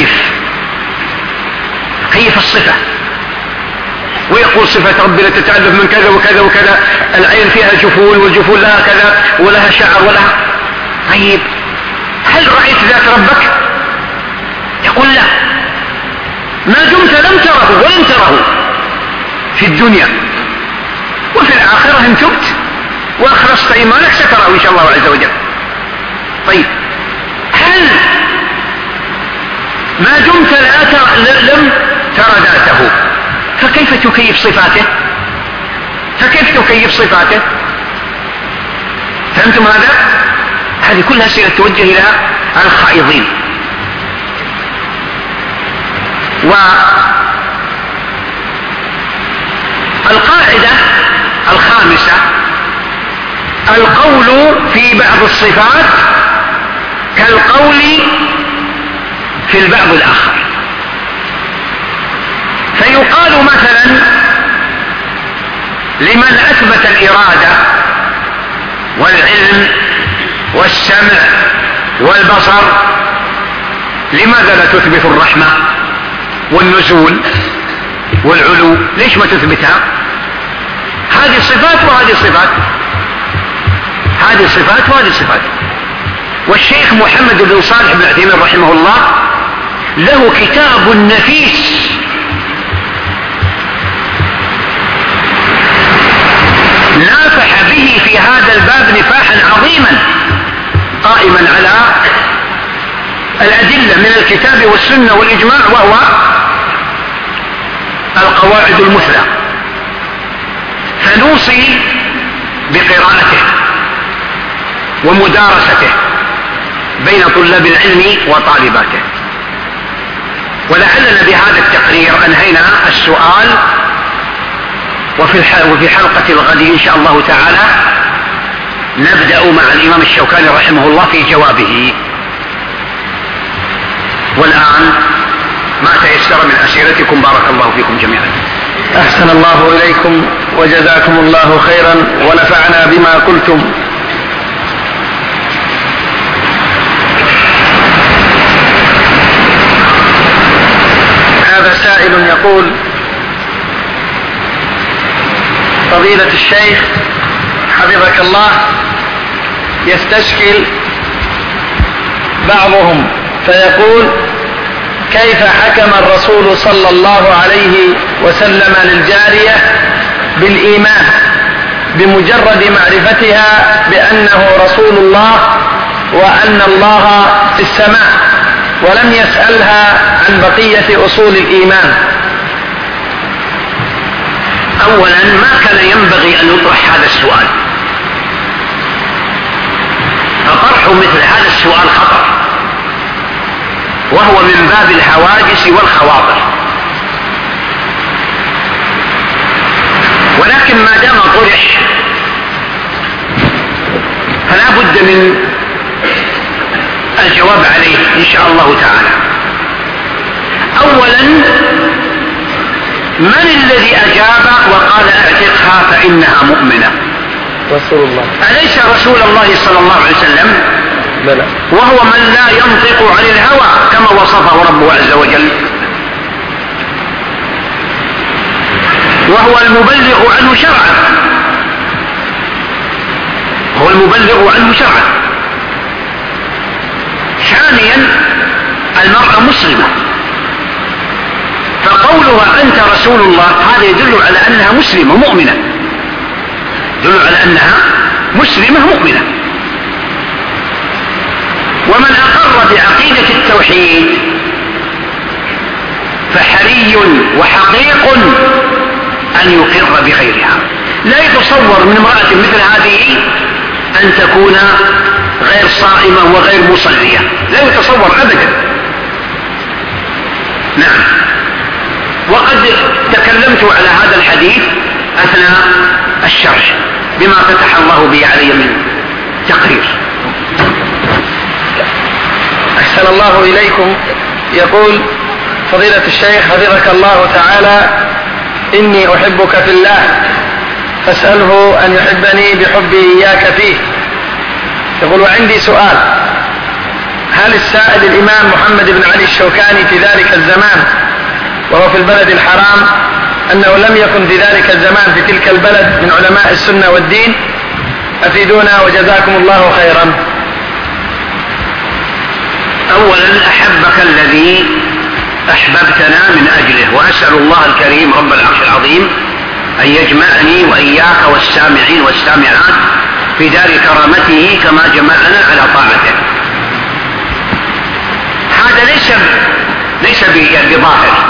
يكيف الصفة ويقول: صفة ربنا تتألف من كذا وكذا وكذا، العين فيها جفون والجفون لها كذا ولها شعر ولها. طيب هل رأيت ذات ربك؟ يقول لا، ما دمت لم تره ولن تره في الدنيا، وفي الآخرة إن تبت وأخلصت إيمانك ستره إن شاء الله عز وجل. طيب هل ما دمت لم ترى ذاته فكيف تكيف صفاته؟ فكيف تكيف صفاته؟ فهمتم هذا؟ هذه كلها أسئلة توجه إلى الخائضين. القاعدة الخامسة: القول في بعض الصفات كالقول في البعض الآخر. فيقال مثلا لمن أثبت الإرادة والعلم والسمع والبصر: لماذا لا تثبت الرحمة والنزول والعلو؟ ليش ما تثبتها؟ هذه صفات وهذه صفات، هذه صفات وهذه صفات. والشيخ محمد بن صالح بن عثيمين رحمه الله له كتاب نفيس نافح به في هذا الباب نفاحا عظيما، قائما على الأدلة من الكتاب والسنة والإجماع، وهو القواعد المثلى. فنوصي بقراءته ومدارسته بين طلاب العلم وطالباته. ولعلنا بهذا التقرير أنهينا السؤال، وفي حلقة الغد إن شاء الله تعالى نبدأ مع الإمام الشوكاني رحمه الله في جوابه. والآن ما تيسر من أسئلتكم، بارك الله فيكم جميعا. أحسن الله إليكم وجزاكم الله خيرا ونفعنا بما قلتم. هذا سائل يقول: فضيلة الشيخ حفظك الله، يستشكل بعضهم فيقول: كيف حكم الرسول صلى الله عليه وسلم للجارية بالإيمان بمجرد معرفتها بأنه رسول الله وأن الله في السماء، ولم يسألها عن بقية أصول الإيمان؟ أولا ما كان ينبغي أن يطرح هذا السؤال، فطرح مثل هذا السؤال خطر، وهو من باب الهواجس والخواطر. ولكن ما دام طرح فلا بد من الجواب عليه إن شاء الله تعالى. أولا، من الذي أجاب وقال اعتقها فإنها مؤمنة؟ رسول الله. أليس رسول الله صلى الله عليه وسلم؟ بلى. وهو من لا ينطق عن الهوى كما وصفه ربه عز وجل، وهو المبلغ عنه شرعا، هو المبلغ عنه شرعا. ثانيا، المرأة مسلمة، فقولها أنت رسول الله هذا يدل على أنها مسلمة مؤمنة، يدل على أنها مسلمة مؤمنة. ومن أقر بعقيدة التوحيد فحري وحقيق أن يقر بغيرها. لا يتصور من امرأة مثل هذه أن تكون غير صائمة وغير مصلية، لا يتصور أبدا. نعم. وقد تكلمت على هذا الحديث أثناء الشرح بما فتح الله بي علي من تقرير. أحسن الله إليكم. يقول: فضيلة الشيخ حفظك الله تعالى، إني أحبك في الله، فاسأله أن يحبني بحبي إياك فيه. يقول: وعندي سؤال: هل السائد الإمام محمد بن علي الشوكاني في ذلك الزمان وهو في البلد الحرام أنه لم يكن في ذلك الزمان في تلك البلد من علماء السنة والدين؟ أفيدونا وجزاكم الله خيرا. أولا، أحبك الذي أحببتنا من أجله، وأسأل الله الكريم رب العرش العظيم أن يجمعني وإياك والسامعين والسامعات في دار كرامته كما جمعنا على طاعته. هذا ليس بظاهر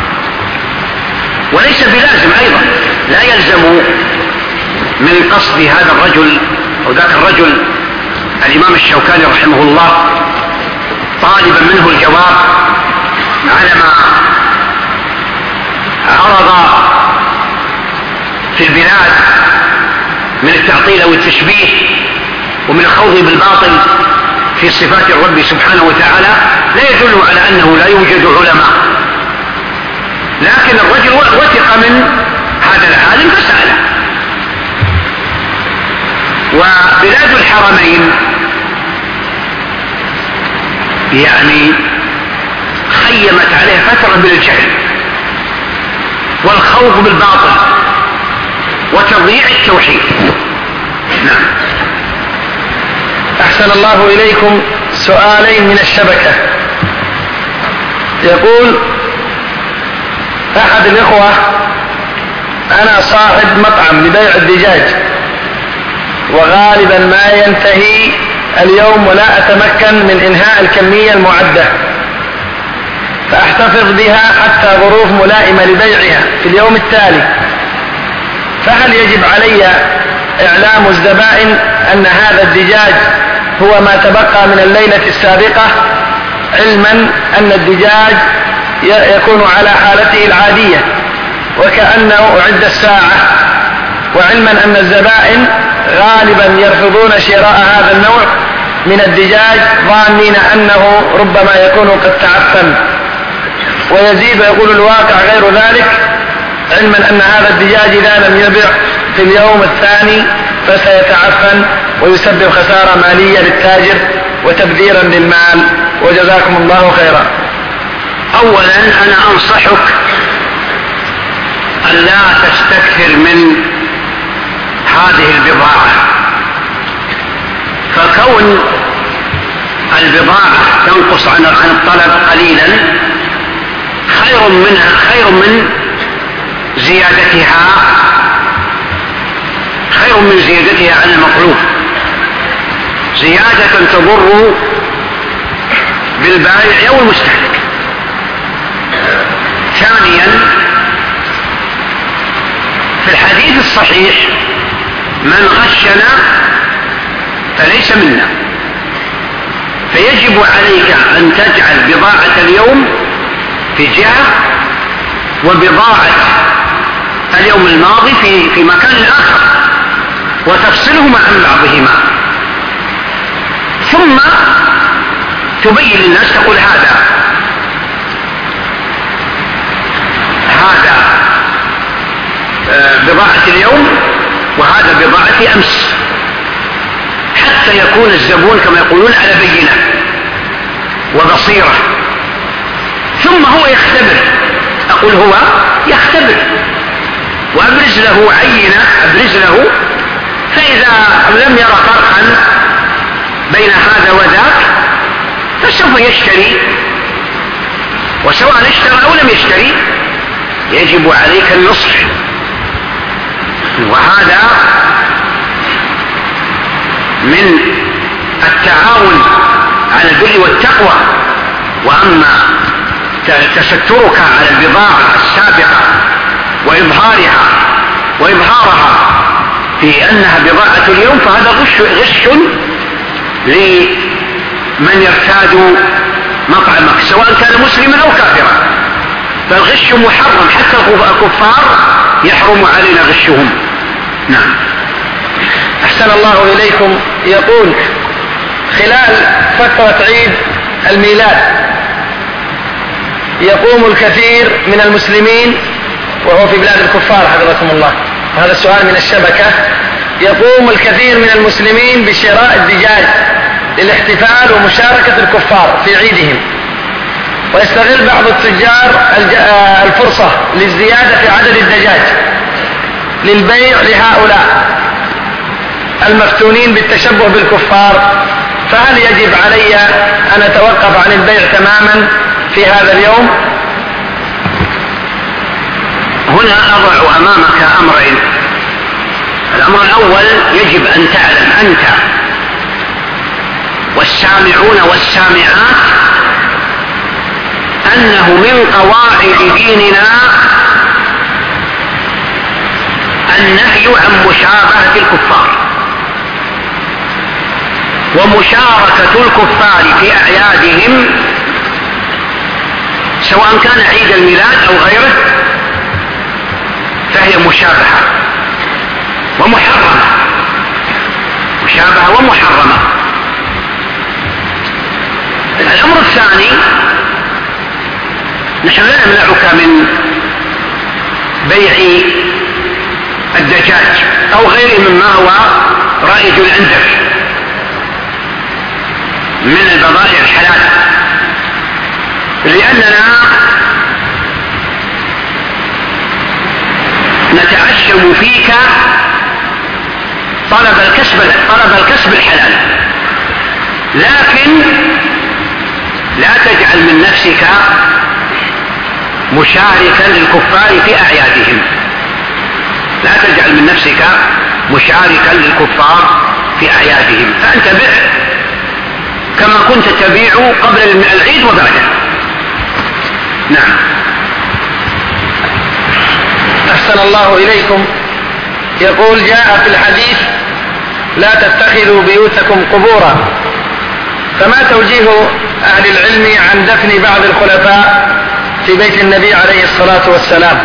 وليس بلازم أيضا، لا يلزم من قصد هذا الرجل أو ذاك الرجل الإمام الشوكاني رحمه الله طالبا منه الجواب على ما عرض في البلاد من التعطيل أو التشبيه ومن الخوض بالباطل في صفات الرب سبحانه وتعالى لا يدل على أنه لا يوجد علماء، لكن الرجل وثق من هذا العالم فسأله. وبلاد الحرمين يعني خيمت عليه فترة من الجهل والخوض بالباطل وتضييع التوحيد. نعم. أحسن الله إليكم. سؤالين من الشبكة. يقول أحد الإخوة: أنا صاحب مطعم لبيع الدجاج، وغالبا ما ينتهي اليوم ولا أتمكن من إنهاء الكمية المعدة، فأحتفظ بها حتى ظروف ملائمة لبيعها في اليوم التالي، فهل يجب علي إعلام الزبائن أن هذا الدجاج هو ما تبقى من الليلة السابقة، علما أن الدجاج يكون على حالته العادية وكأنه أعد الساعة، وعلما أن الزبائن غالبا يرفضون شراء هذا النوع من الدجاج ظانين أنه ربما يكون قد تعفن، ويزيد ويقول الواقع غير ذلك، علما أن هذا الدجاج إذا لم يبع في اليوم الثاني فسيتعفن ويسبب خسارة مالية للتاجر وتبذيرا للمال، وجزاكم الله خيرا. أولا أنا أنصحك أن لا تستكثر من هذه البضاعة، فكون البضاعة تنقص عن الطلب قليلا خير من زيادتها عن المطلوب، زيادة تضر بالبائع أو المستهلك. ثانيا، في الحديث الصحيح: من غشنا فليس منا. فيجب عليك أن تجعل بضاعة اليوم في جهة وبضاعة اليوم الماضي في مكان آخر، وتفصلهما عن بعضهما، ثم تبين للناس تقول هذا بضاعة اليوم وهذا بضاعة أمس، حتى يكون الزبون كما يقولون على بينة وبصيرة، ثم هو يختبر. أقول هو يختبر، وأبرز له عينة، أبرز له، فإذا لم يرى فرقا بين هذا وذاك فسوف يشتري، وسواء اشترى أو لم يشتري يجب عليك النصح. وهذا من التعاون على البر والتقوى. وأما تسترك على البضاعة السابقة وإظهارها في أنها بضاعة اليوم فهذا غش لمن يرتاد مطعمك سواء كان مسلما أو كافرا، فالغش محرم، حتى الكفار يحرم علينا غشهم. نعم. أحسن الله إليكم. يقول: خلال فترة عيد الميلاد يقوم الكثير من المسلمين، وهو في بلاد الكفار حفظكم الله، هذا السؤال من الشبكة، يقوم الكثير من المسلمين بشراء الدجاج للاحتفال ومشاركة الكفار في عيدهم، ويستغل بعض التجار الفرصة للزيادة في عدد الدجاج للبيع لهؤلاء المفتونين بالتشبه بالكفار، فهل يجب علي أن أتوقف عن البيع تماما في هذا اليوم؟ هنا أضع أمامك أمرين. الأمر الأول: يجب أن تعلم أنت والسامعون والسامعات أنه من قواعد ديننا النهي عن مشابهة الكفار، ومشاركة الكفار في أعيادهم سواء كان عيد الميلاد أو غيره فهي مشابهة، ومحرمة، مشابهة ومحرمة. الأمر الثاني، نحن لا نمنعك من بيع الدجاج أو غيره مما هو رائج عندك من البضائع الحلال، لأننا نتعشم فيك طلب الكسب الحلال، لكن لا تجعل من نفسك مشاركا للكفار في أعيادهم، لا تجعل من نفسك مشاركا للكفار في أعيادهم، فأنت بع كما كنت تبيع قبل العيد وبعده. نعم. أحسن الله إليكم. يقول: جاء في الحديث: لا تتخذوا بيوتكم قبورا، فما توجيه أهل العلم عن دفن بعض الخلفاء في بيت النبي عليه الصلاة والسلام؟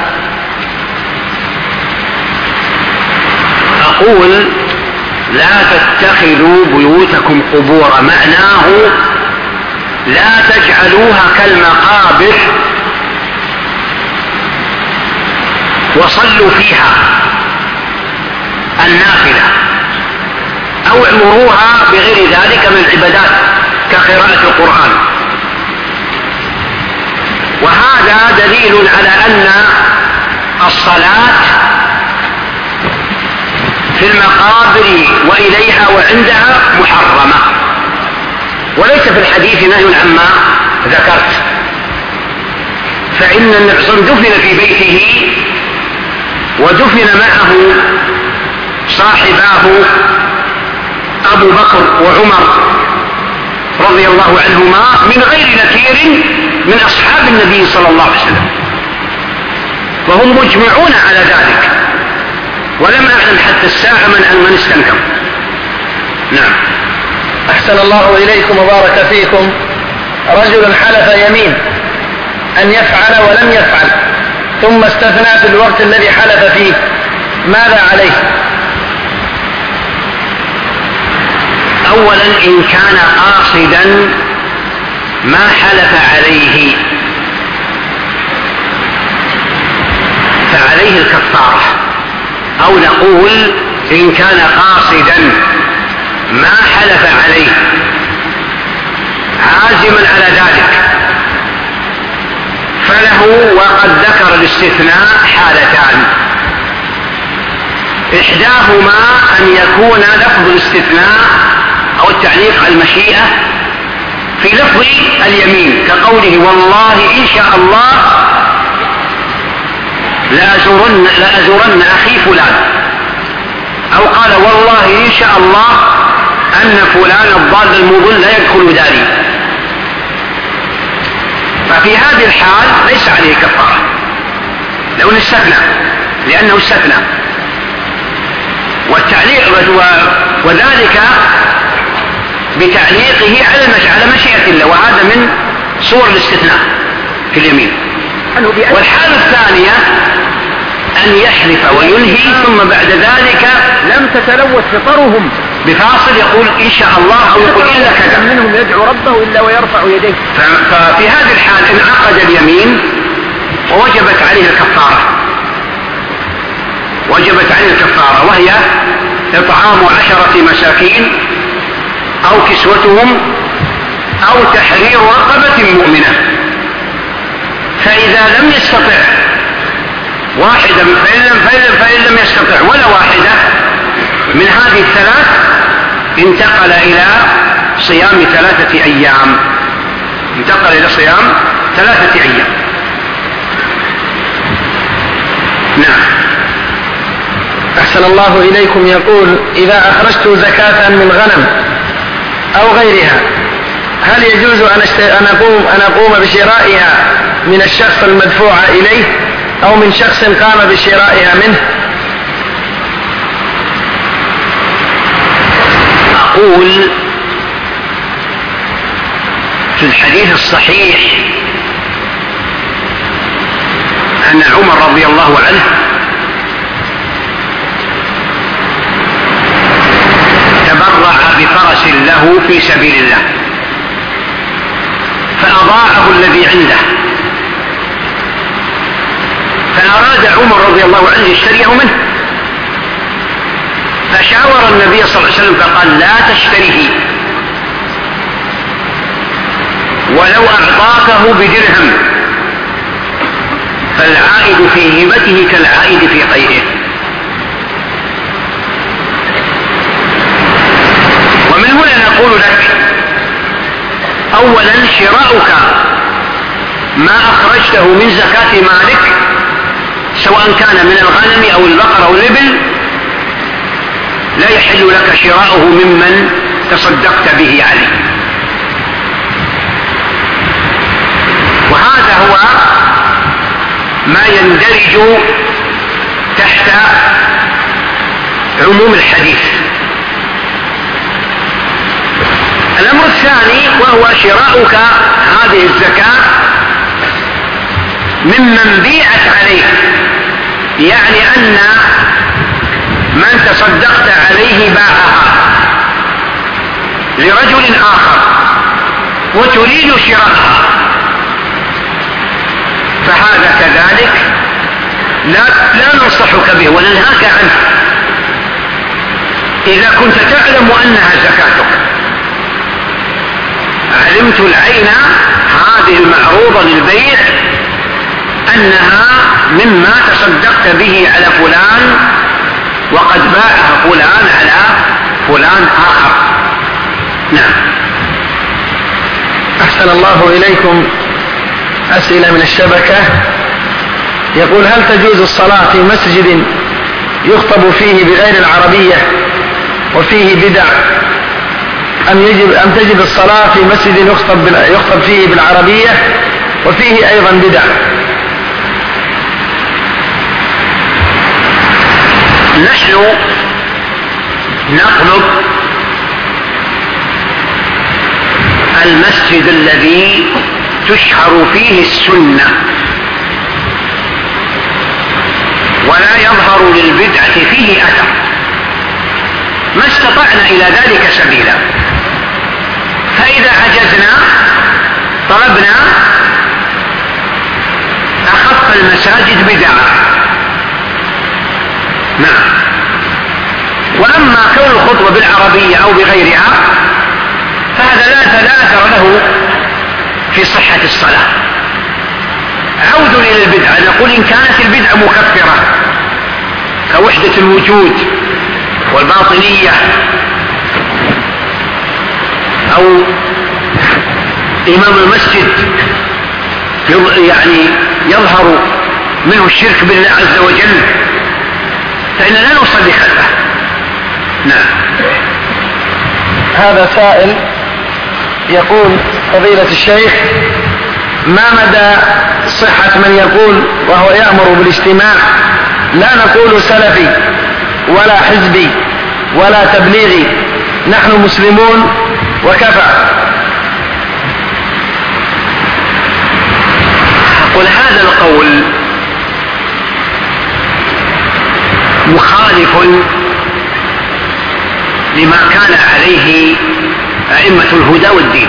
أقول: لا تتخذوا بيوتكم قبورا، معناه لا تجعلوها كالمقابر وصلوا فيها النافلة، أو اعمروها بغير ذلك من العبادات كقراءة القرآن. وهذا دليل على أن الصلاة في المقابر وإليها وعندها محرمة، وليس في الحديث نهي عما ذكرت، فإن النبي صلى الله عليه وسلم دفن في بيته ودفن معه صاحباه أبو بكر وعمر رضي الله عنهما من غير نكير من أصحاب النبي صلى الله عليه وسلم، وهم مجمعون على ذلك، ولم أعلم حتى الساعة من استنكر. نعم. أحسن الله إليكم وبارك فيكم. رجل حلف يمين أن يفعل ولم يفعل، ثم استثنى في الوقت الذي حلف فيه، ماذا عليه؟ أولا، إن كان قاصدا ما حلف عليه فعليه الكفارة، أو نقول إن كان قاصدا ما حلف عليه عازما على ذلك فله، وقد ذكر الاستثناء حالتان: إحداهما أن يكون لفظ الاستثناء أو التعليق على المشيئة في لفظ اليمين، كقوله: والله إن شاء الله لأزورن أخي فلان، أو قال: والله إن شاء الله أن فلان الضال المضل لا يدخل داري، ففي هذه الحال ليس عليه كفارة لو استثنى، لأنه استثنى، والتعليق وذلك بتعليقه على مشيئة الله، وهذا من صور الاستثناء في اليمين. والحالة الثانية أن يحلف وينهي ثم بعد ذلك لم تتلوث فطرهم بفاصل يقول إن شاء الله أو يقول إلا كذا، منهم يدعو ربه إلا ويرفع يديه. ففي هذه الحال انعقد اليمين ووجبت عليه الكفارة، وهي إطعام 10 مساكين أو كسوتهم أو تحرير رقبة مؤمنة. فإذا لم يستطع واحدة فإن لم يستطع ولا واحدة من هذه الثلاث انتقل إلى صيام 3 أيام، نعم. أحسن الله إليكم. يقول: إذا أخرجت زكاة من غنم أو غيرها، هل يجوز أن أقوم بشرائها من الشخص المدفوع إليه أو من شخص قام بشرائها منه؟ أقول: في الحديث الصحيح أن عمر رضي الله عنه ماله في سبيل الله فأضاعه الذي عنده، فأراد عمر رضي الله عنه يشتريه منه، فشاور النبي صلى الله عليه وسلم فقال لا تشتريه، ولو أعطاكه بدرهم فالعائد في هبته كالعائد في قيئه. ومن هنا نقول لك أولا شراؤك ما أخرجته من زكاة مالك سواء كان من الغنم أو البقر أو الإبل لا يحل لك شراؤه ممن تصدقت به عليه. وهذا هو ما يندرج تحت عموم الحديث. الأمر الثاني وهو شراؤك هذه الزكاة ممن بيعت عليه، يعني أن من تصدقت عليه باعها لرجل آخر وتريد شراءها، فهذا كذلك لا ننصحك به وننهاك عنه إذا كنت تعلم أنها زكاتك. علمت العين هذه المعروضة للبيع أنها مما تصدقت به على فلان وقد باعها فلان على فلان آخر. نعم. أحسن الله إليكم. أسئلة من الشبكة. يقول هل تجوز الصلاة في مسجد يخطب فيه بغير العربية وفيه بدع أم تجب الصلاة في مسجد يخطب فيه بالعربية وفيه أيضا بدع؟ نحن نطلب المسجد الذي تشهر فيه السنة ولا يظهر للبدعة فيه أثر، ما استطعنا إلى ذلك سبيلا. فإذا عجزنا طلبنا أخف المساجد بدعة. نعم. وأما كون الخطبة بالعربية أو بغيرها فهذا لا أثر له في صحة الصلاة. عود إلى البدعة، نقول إن كانت البدعة مكفرة كوحدة الوجود والباطنية أو إمام المسجد يعني يظهر منه الشرك بالله عز وجل فإننا لا نصلي خلفه. نعم. هذا سائل يقول فضيلة الشيخ ما مدى صحة من يقول وهو يأمر بالاجتماع لا نقول سلفي ولا حزبي ولا تبليغي نحن مسلمون وكفى؟ قل هذا القول مخالف لما كان عليه أئمة الهدى والدين،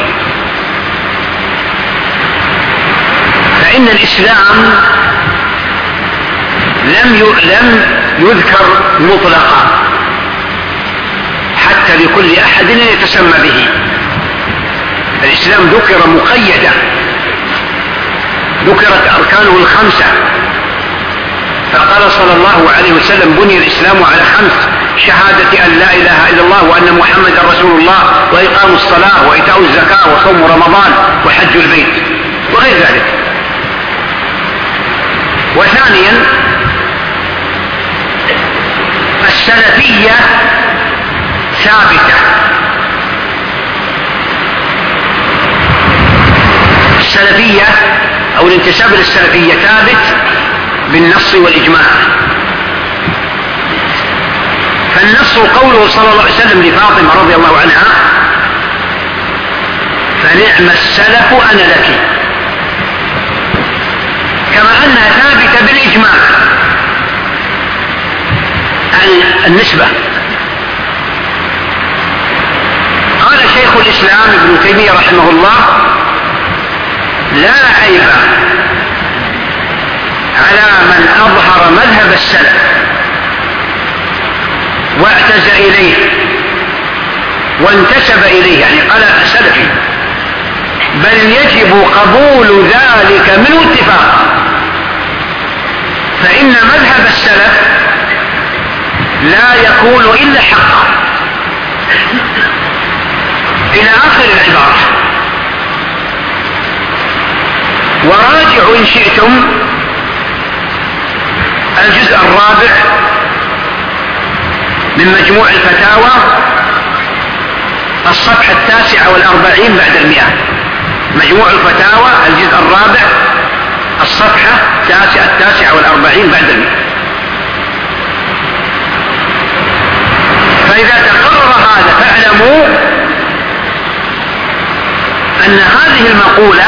فإن الإسلام لم يذكر مطلقا حتى لكل أحد يتسمى به. الإسلام ذكر مقيدا، ذكرت أركانه الخمسة، فقال صلى الله عليه وسلم بني الإسلام على 5: شهادة أن لا إله إلا الله وأن محمدا رسول الله وإقام الصلاة وإيتاء الزكاة وصوم رمضان وحج البيت وغير ذلك. وثانيا السلفية ثابتة، السلفية أو الانتساب للسلفية ثابت بالنص والإجماع. فالنص قوله صلى الله عليه وسلم لفاطمة رضي الله عنها: فنعم السلف أنا لك، كما أنها ثابتة بالإجماع عن النسبة. قال شيخ الإسلام ابن تيمية رحمه الله: لا عيب على من أظهر مذهب السلف واعتز إليه وانتسب إليه، يعني قال سلفي، بل يجب قبول ذلك منه اتفاقا، فإن مذهب السلف لا يكون إلا حقا، إلى آخر العبارة. وراجعوا إن شئتم الجزء الرابع من مجموع الفتاوى، الصفحة 49 بعد 100. مجموع الفتاوى الجزء الرابع الصفحة 49 بعد 100. فإذا تقرر هذا فاعلموا أن هذه المقولة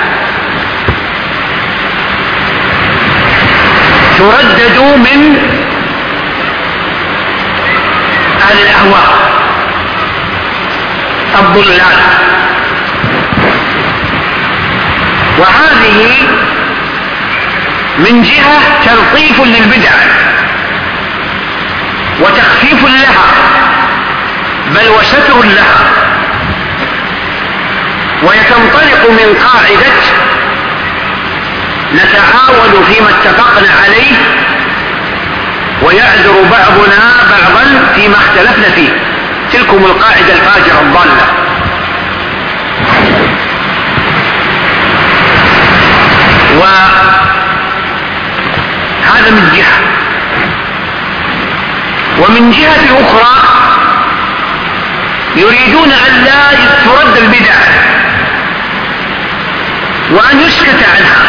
تردد من أهل الأهواء الضلال، وهذه من جهة تلطيف للبدع وتخفيف لها، بل وستر لها، ويتنطلق من قاعدة نتعاون فيما اتفقنا عليه ويعذر بعضنا بعضا فيما اختلفنا فيه. تلكم القاعدة الفاجرة الضالة. وهذا من جهة، ومن جهة أخرى يريدون أن لا ترد البدع وأن يسكت عنها.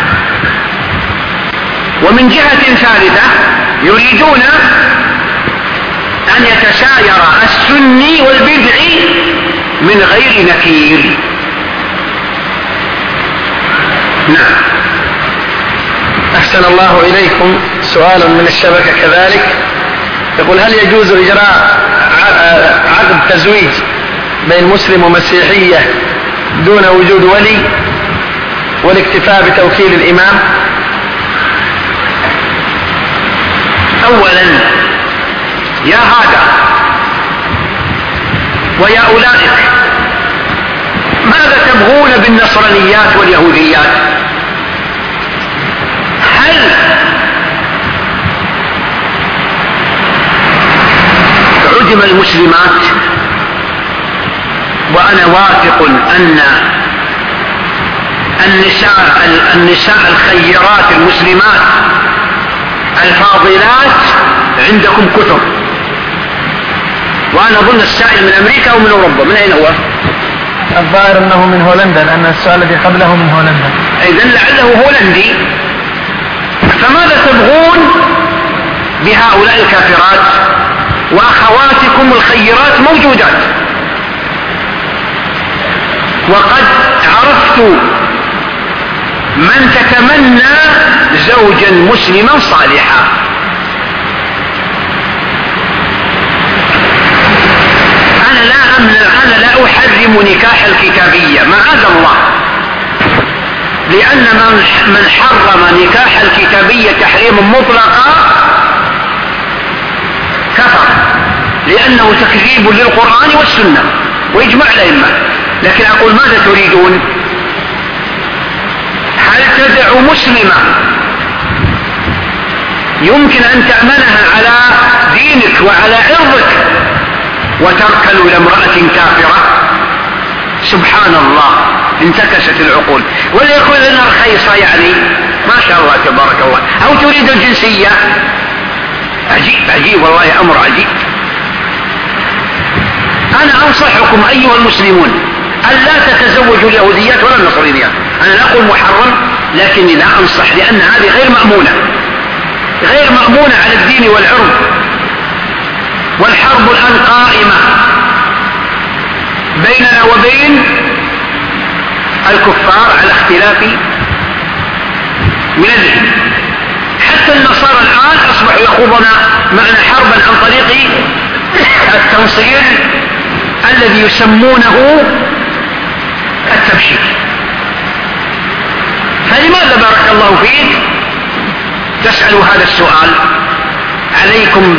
ومن جهة ثالثة يريدون أن يتساير السني والبدعي من غير نكير. نعم. أحسن الله إليكم. سؤال من الشبكة كذلك يقول: هل يجوز إجراء عقد تزويج بين مسلم ومسيحية دون وجود ولي والاكتفاء بتوكيل الإمام؟ أولا يا هذا ويا أولئك، ماذا تبغون بالنصرانيات واليهوديات؟ هل عدم المسلمات؟ وأنا واثق أن النساء الخيرات المسلمات الفاضلات عندكم كثر، وأنا أظن السائل من أمريكا أو من أوروبا. من أين هو؟ الظاهر أنه من هولندا، لأن السؤال الذي قبله من هولندا. إذن لعله هولندي. فماذا تبغون بهؤلاء الكافرات وأخواتكم الخيرات موجودات؟ وقد عرفت من تتمنى زوجا مسلما صالحا. أنا لا أحرم نكاح الكتابية معاذ الله، لأن من حرم نكاح الكتابية تحريما مطلقا كفر، لأنه تكذيب للقرآن والسنة وإجماع الأئمة. لكن أقول: ماذا تريدون؟ هل تدع مسلمة يمكن أن تأمنها على دينك وعلى عرضك وتركن إلى امرأة كافرة؟ سبحان الله، انتكست العقول. ولا يقول لنا رخيصة، يعني ما شاء الله تبارك الله. أو تريد الجنسية؟ عجيب والله، أمر عجيب. أنا أنصحكم أيها المسلمون أن لا تتزوجوا اليهوديات ولا النصرانيات. أنا لا أقول محرم، لكني لا أنصح، لأن هذه غير مأمونة على الدين والعرض. والحرب الآن قائمة بيننا وبين الكفار على اختلاف مللهم. حتى النصارى الآن أصبحوا يخوضون معنا حربا عن طريق التنصير الذي يسمونه التبشير. فلماذا بارك الله فيك تسأل هذا السؤال؟ عليكم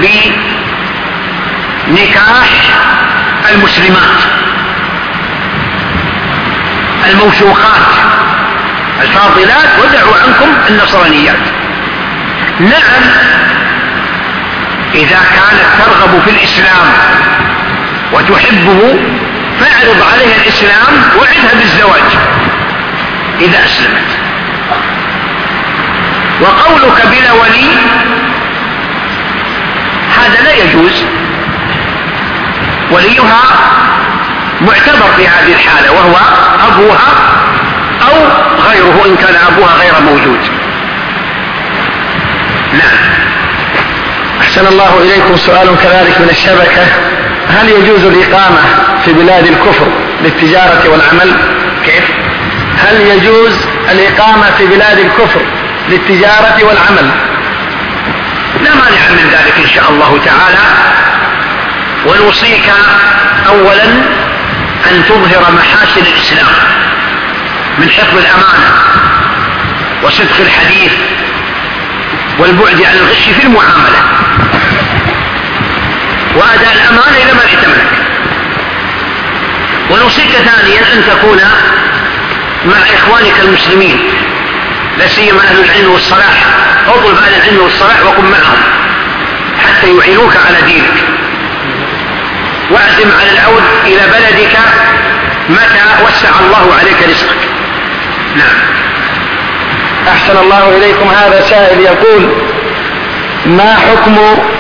بنكاح المسلمات الموثوقات الفاضلات ودعوا عنكم النصرانيات. نعم، إذا كانت ترغب في الإسلام وتحبه فاعرض عليها الإسلام وعدها بالزواج إذا أسلمت. وقولك بلا ولي هذا لا يجوز، وليها معتبر في هذه الحالة وهو أبوها أو غيره إن كان أبوها غير موجود. نعم. أحسن الله إليكم. سؤال كذلك من الشبكة: هل يجوز الإقامة في بلاد الكفر للتجارة والعمل؟ كيف؟ هل يجوز الإقامة في بلاد الكفر للتجارة والعمل؟ لا مانع من ذلك إن شاء الله تعالى. ونوصيك أولا أن تظهر محاسن الإسلام من حفظ الأمانة وصدق الحديث والبعد عن الغش في المعاملة وأداء الأمانة إلى من ائتمنك. ونوصيك ثانيا أن تكون مع إخوانك المسلمين لا سيما أهل العلم والصلاح. اطلب أهل العلم والصلاح وكن معهم حتى يعينوك على دينك، واعزم على العود إلى بلدك متى وسع الله عليك رزقك. نعم. أحسن الله إليكم. هذا سائل يقول: ما حكم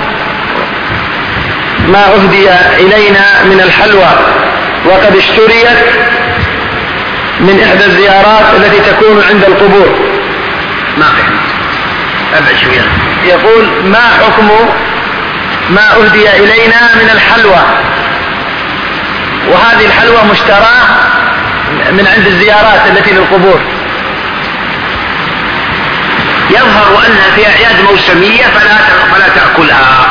ما أهدي إلينا من الحلوى وقد اشتريت من إحدى الزيارات التي تكون عند القبور؟ ما فهمت، أبعد شوية. يقول: ما حكم ما أهدي إلينا من الحلوى، وهذه الحلوى مشتراه من عند الزيارات التي للقبور. يظهر أنها في أعياد موسمية فلا تأكلها.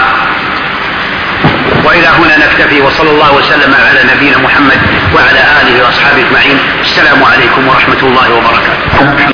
وإلى هنا نكتفي، وصلى الله وسلم على نبينا محمد وعلى آله وأصحابه أجمعين. السلام عليكم ورحمة الله وبركاته.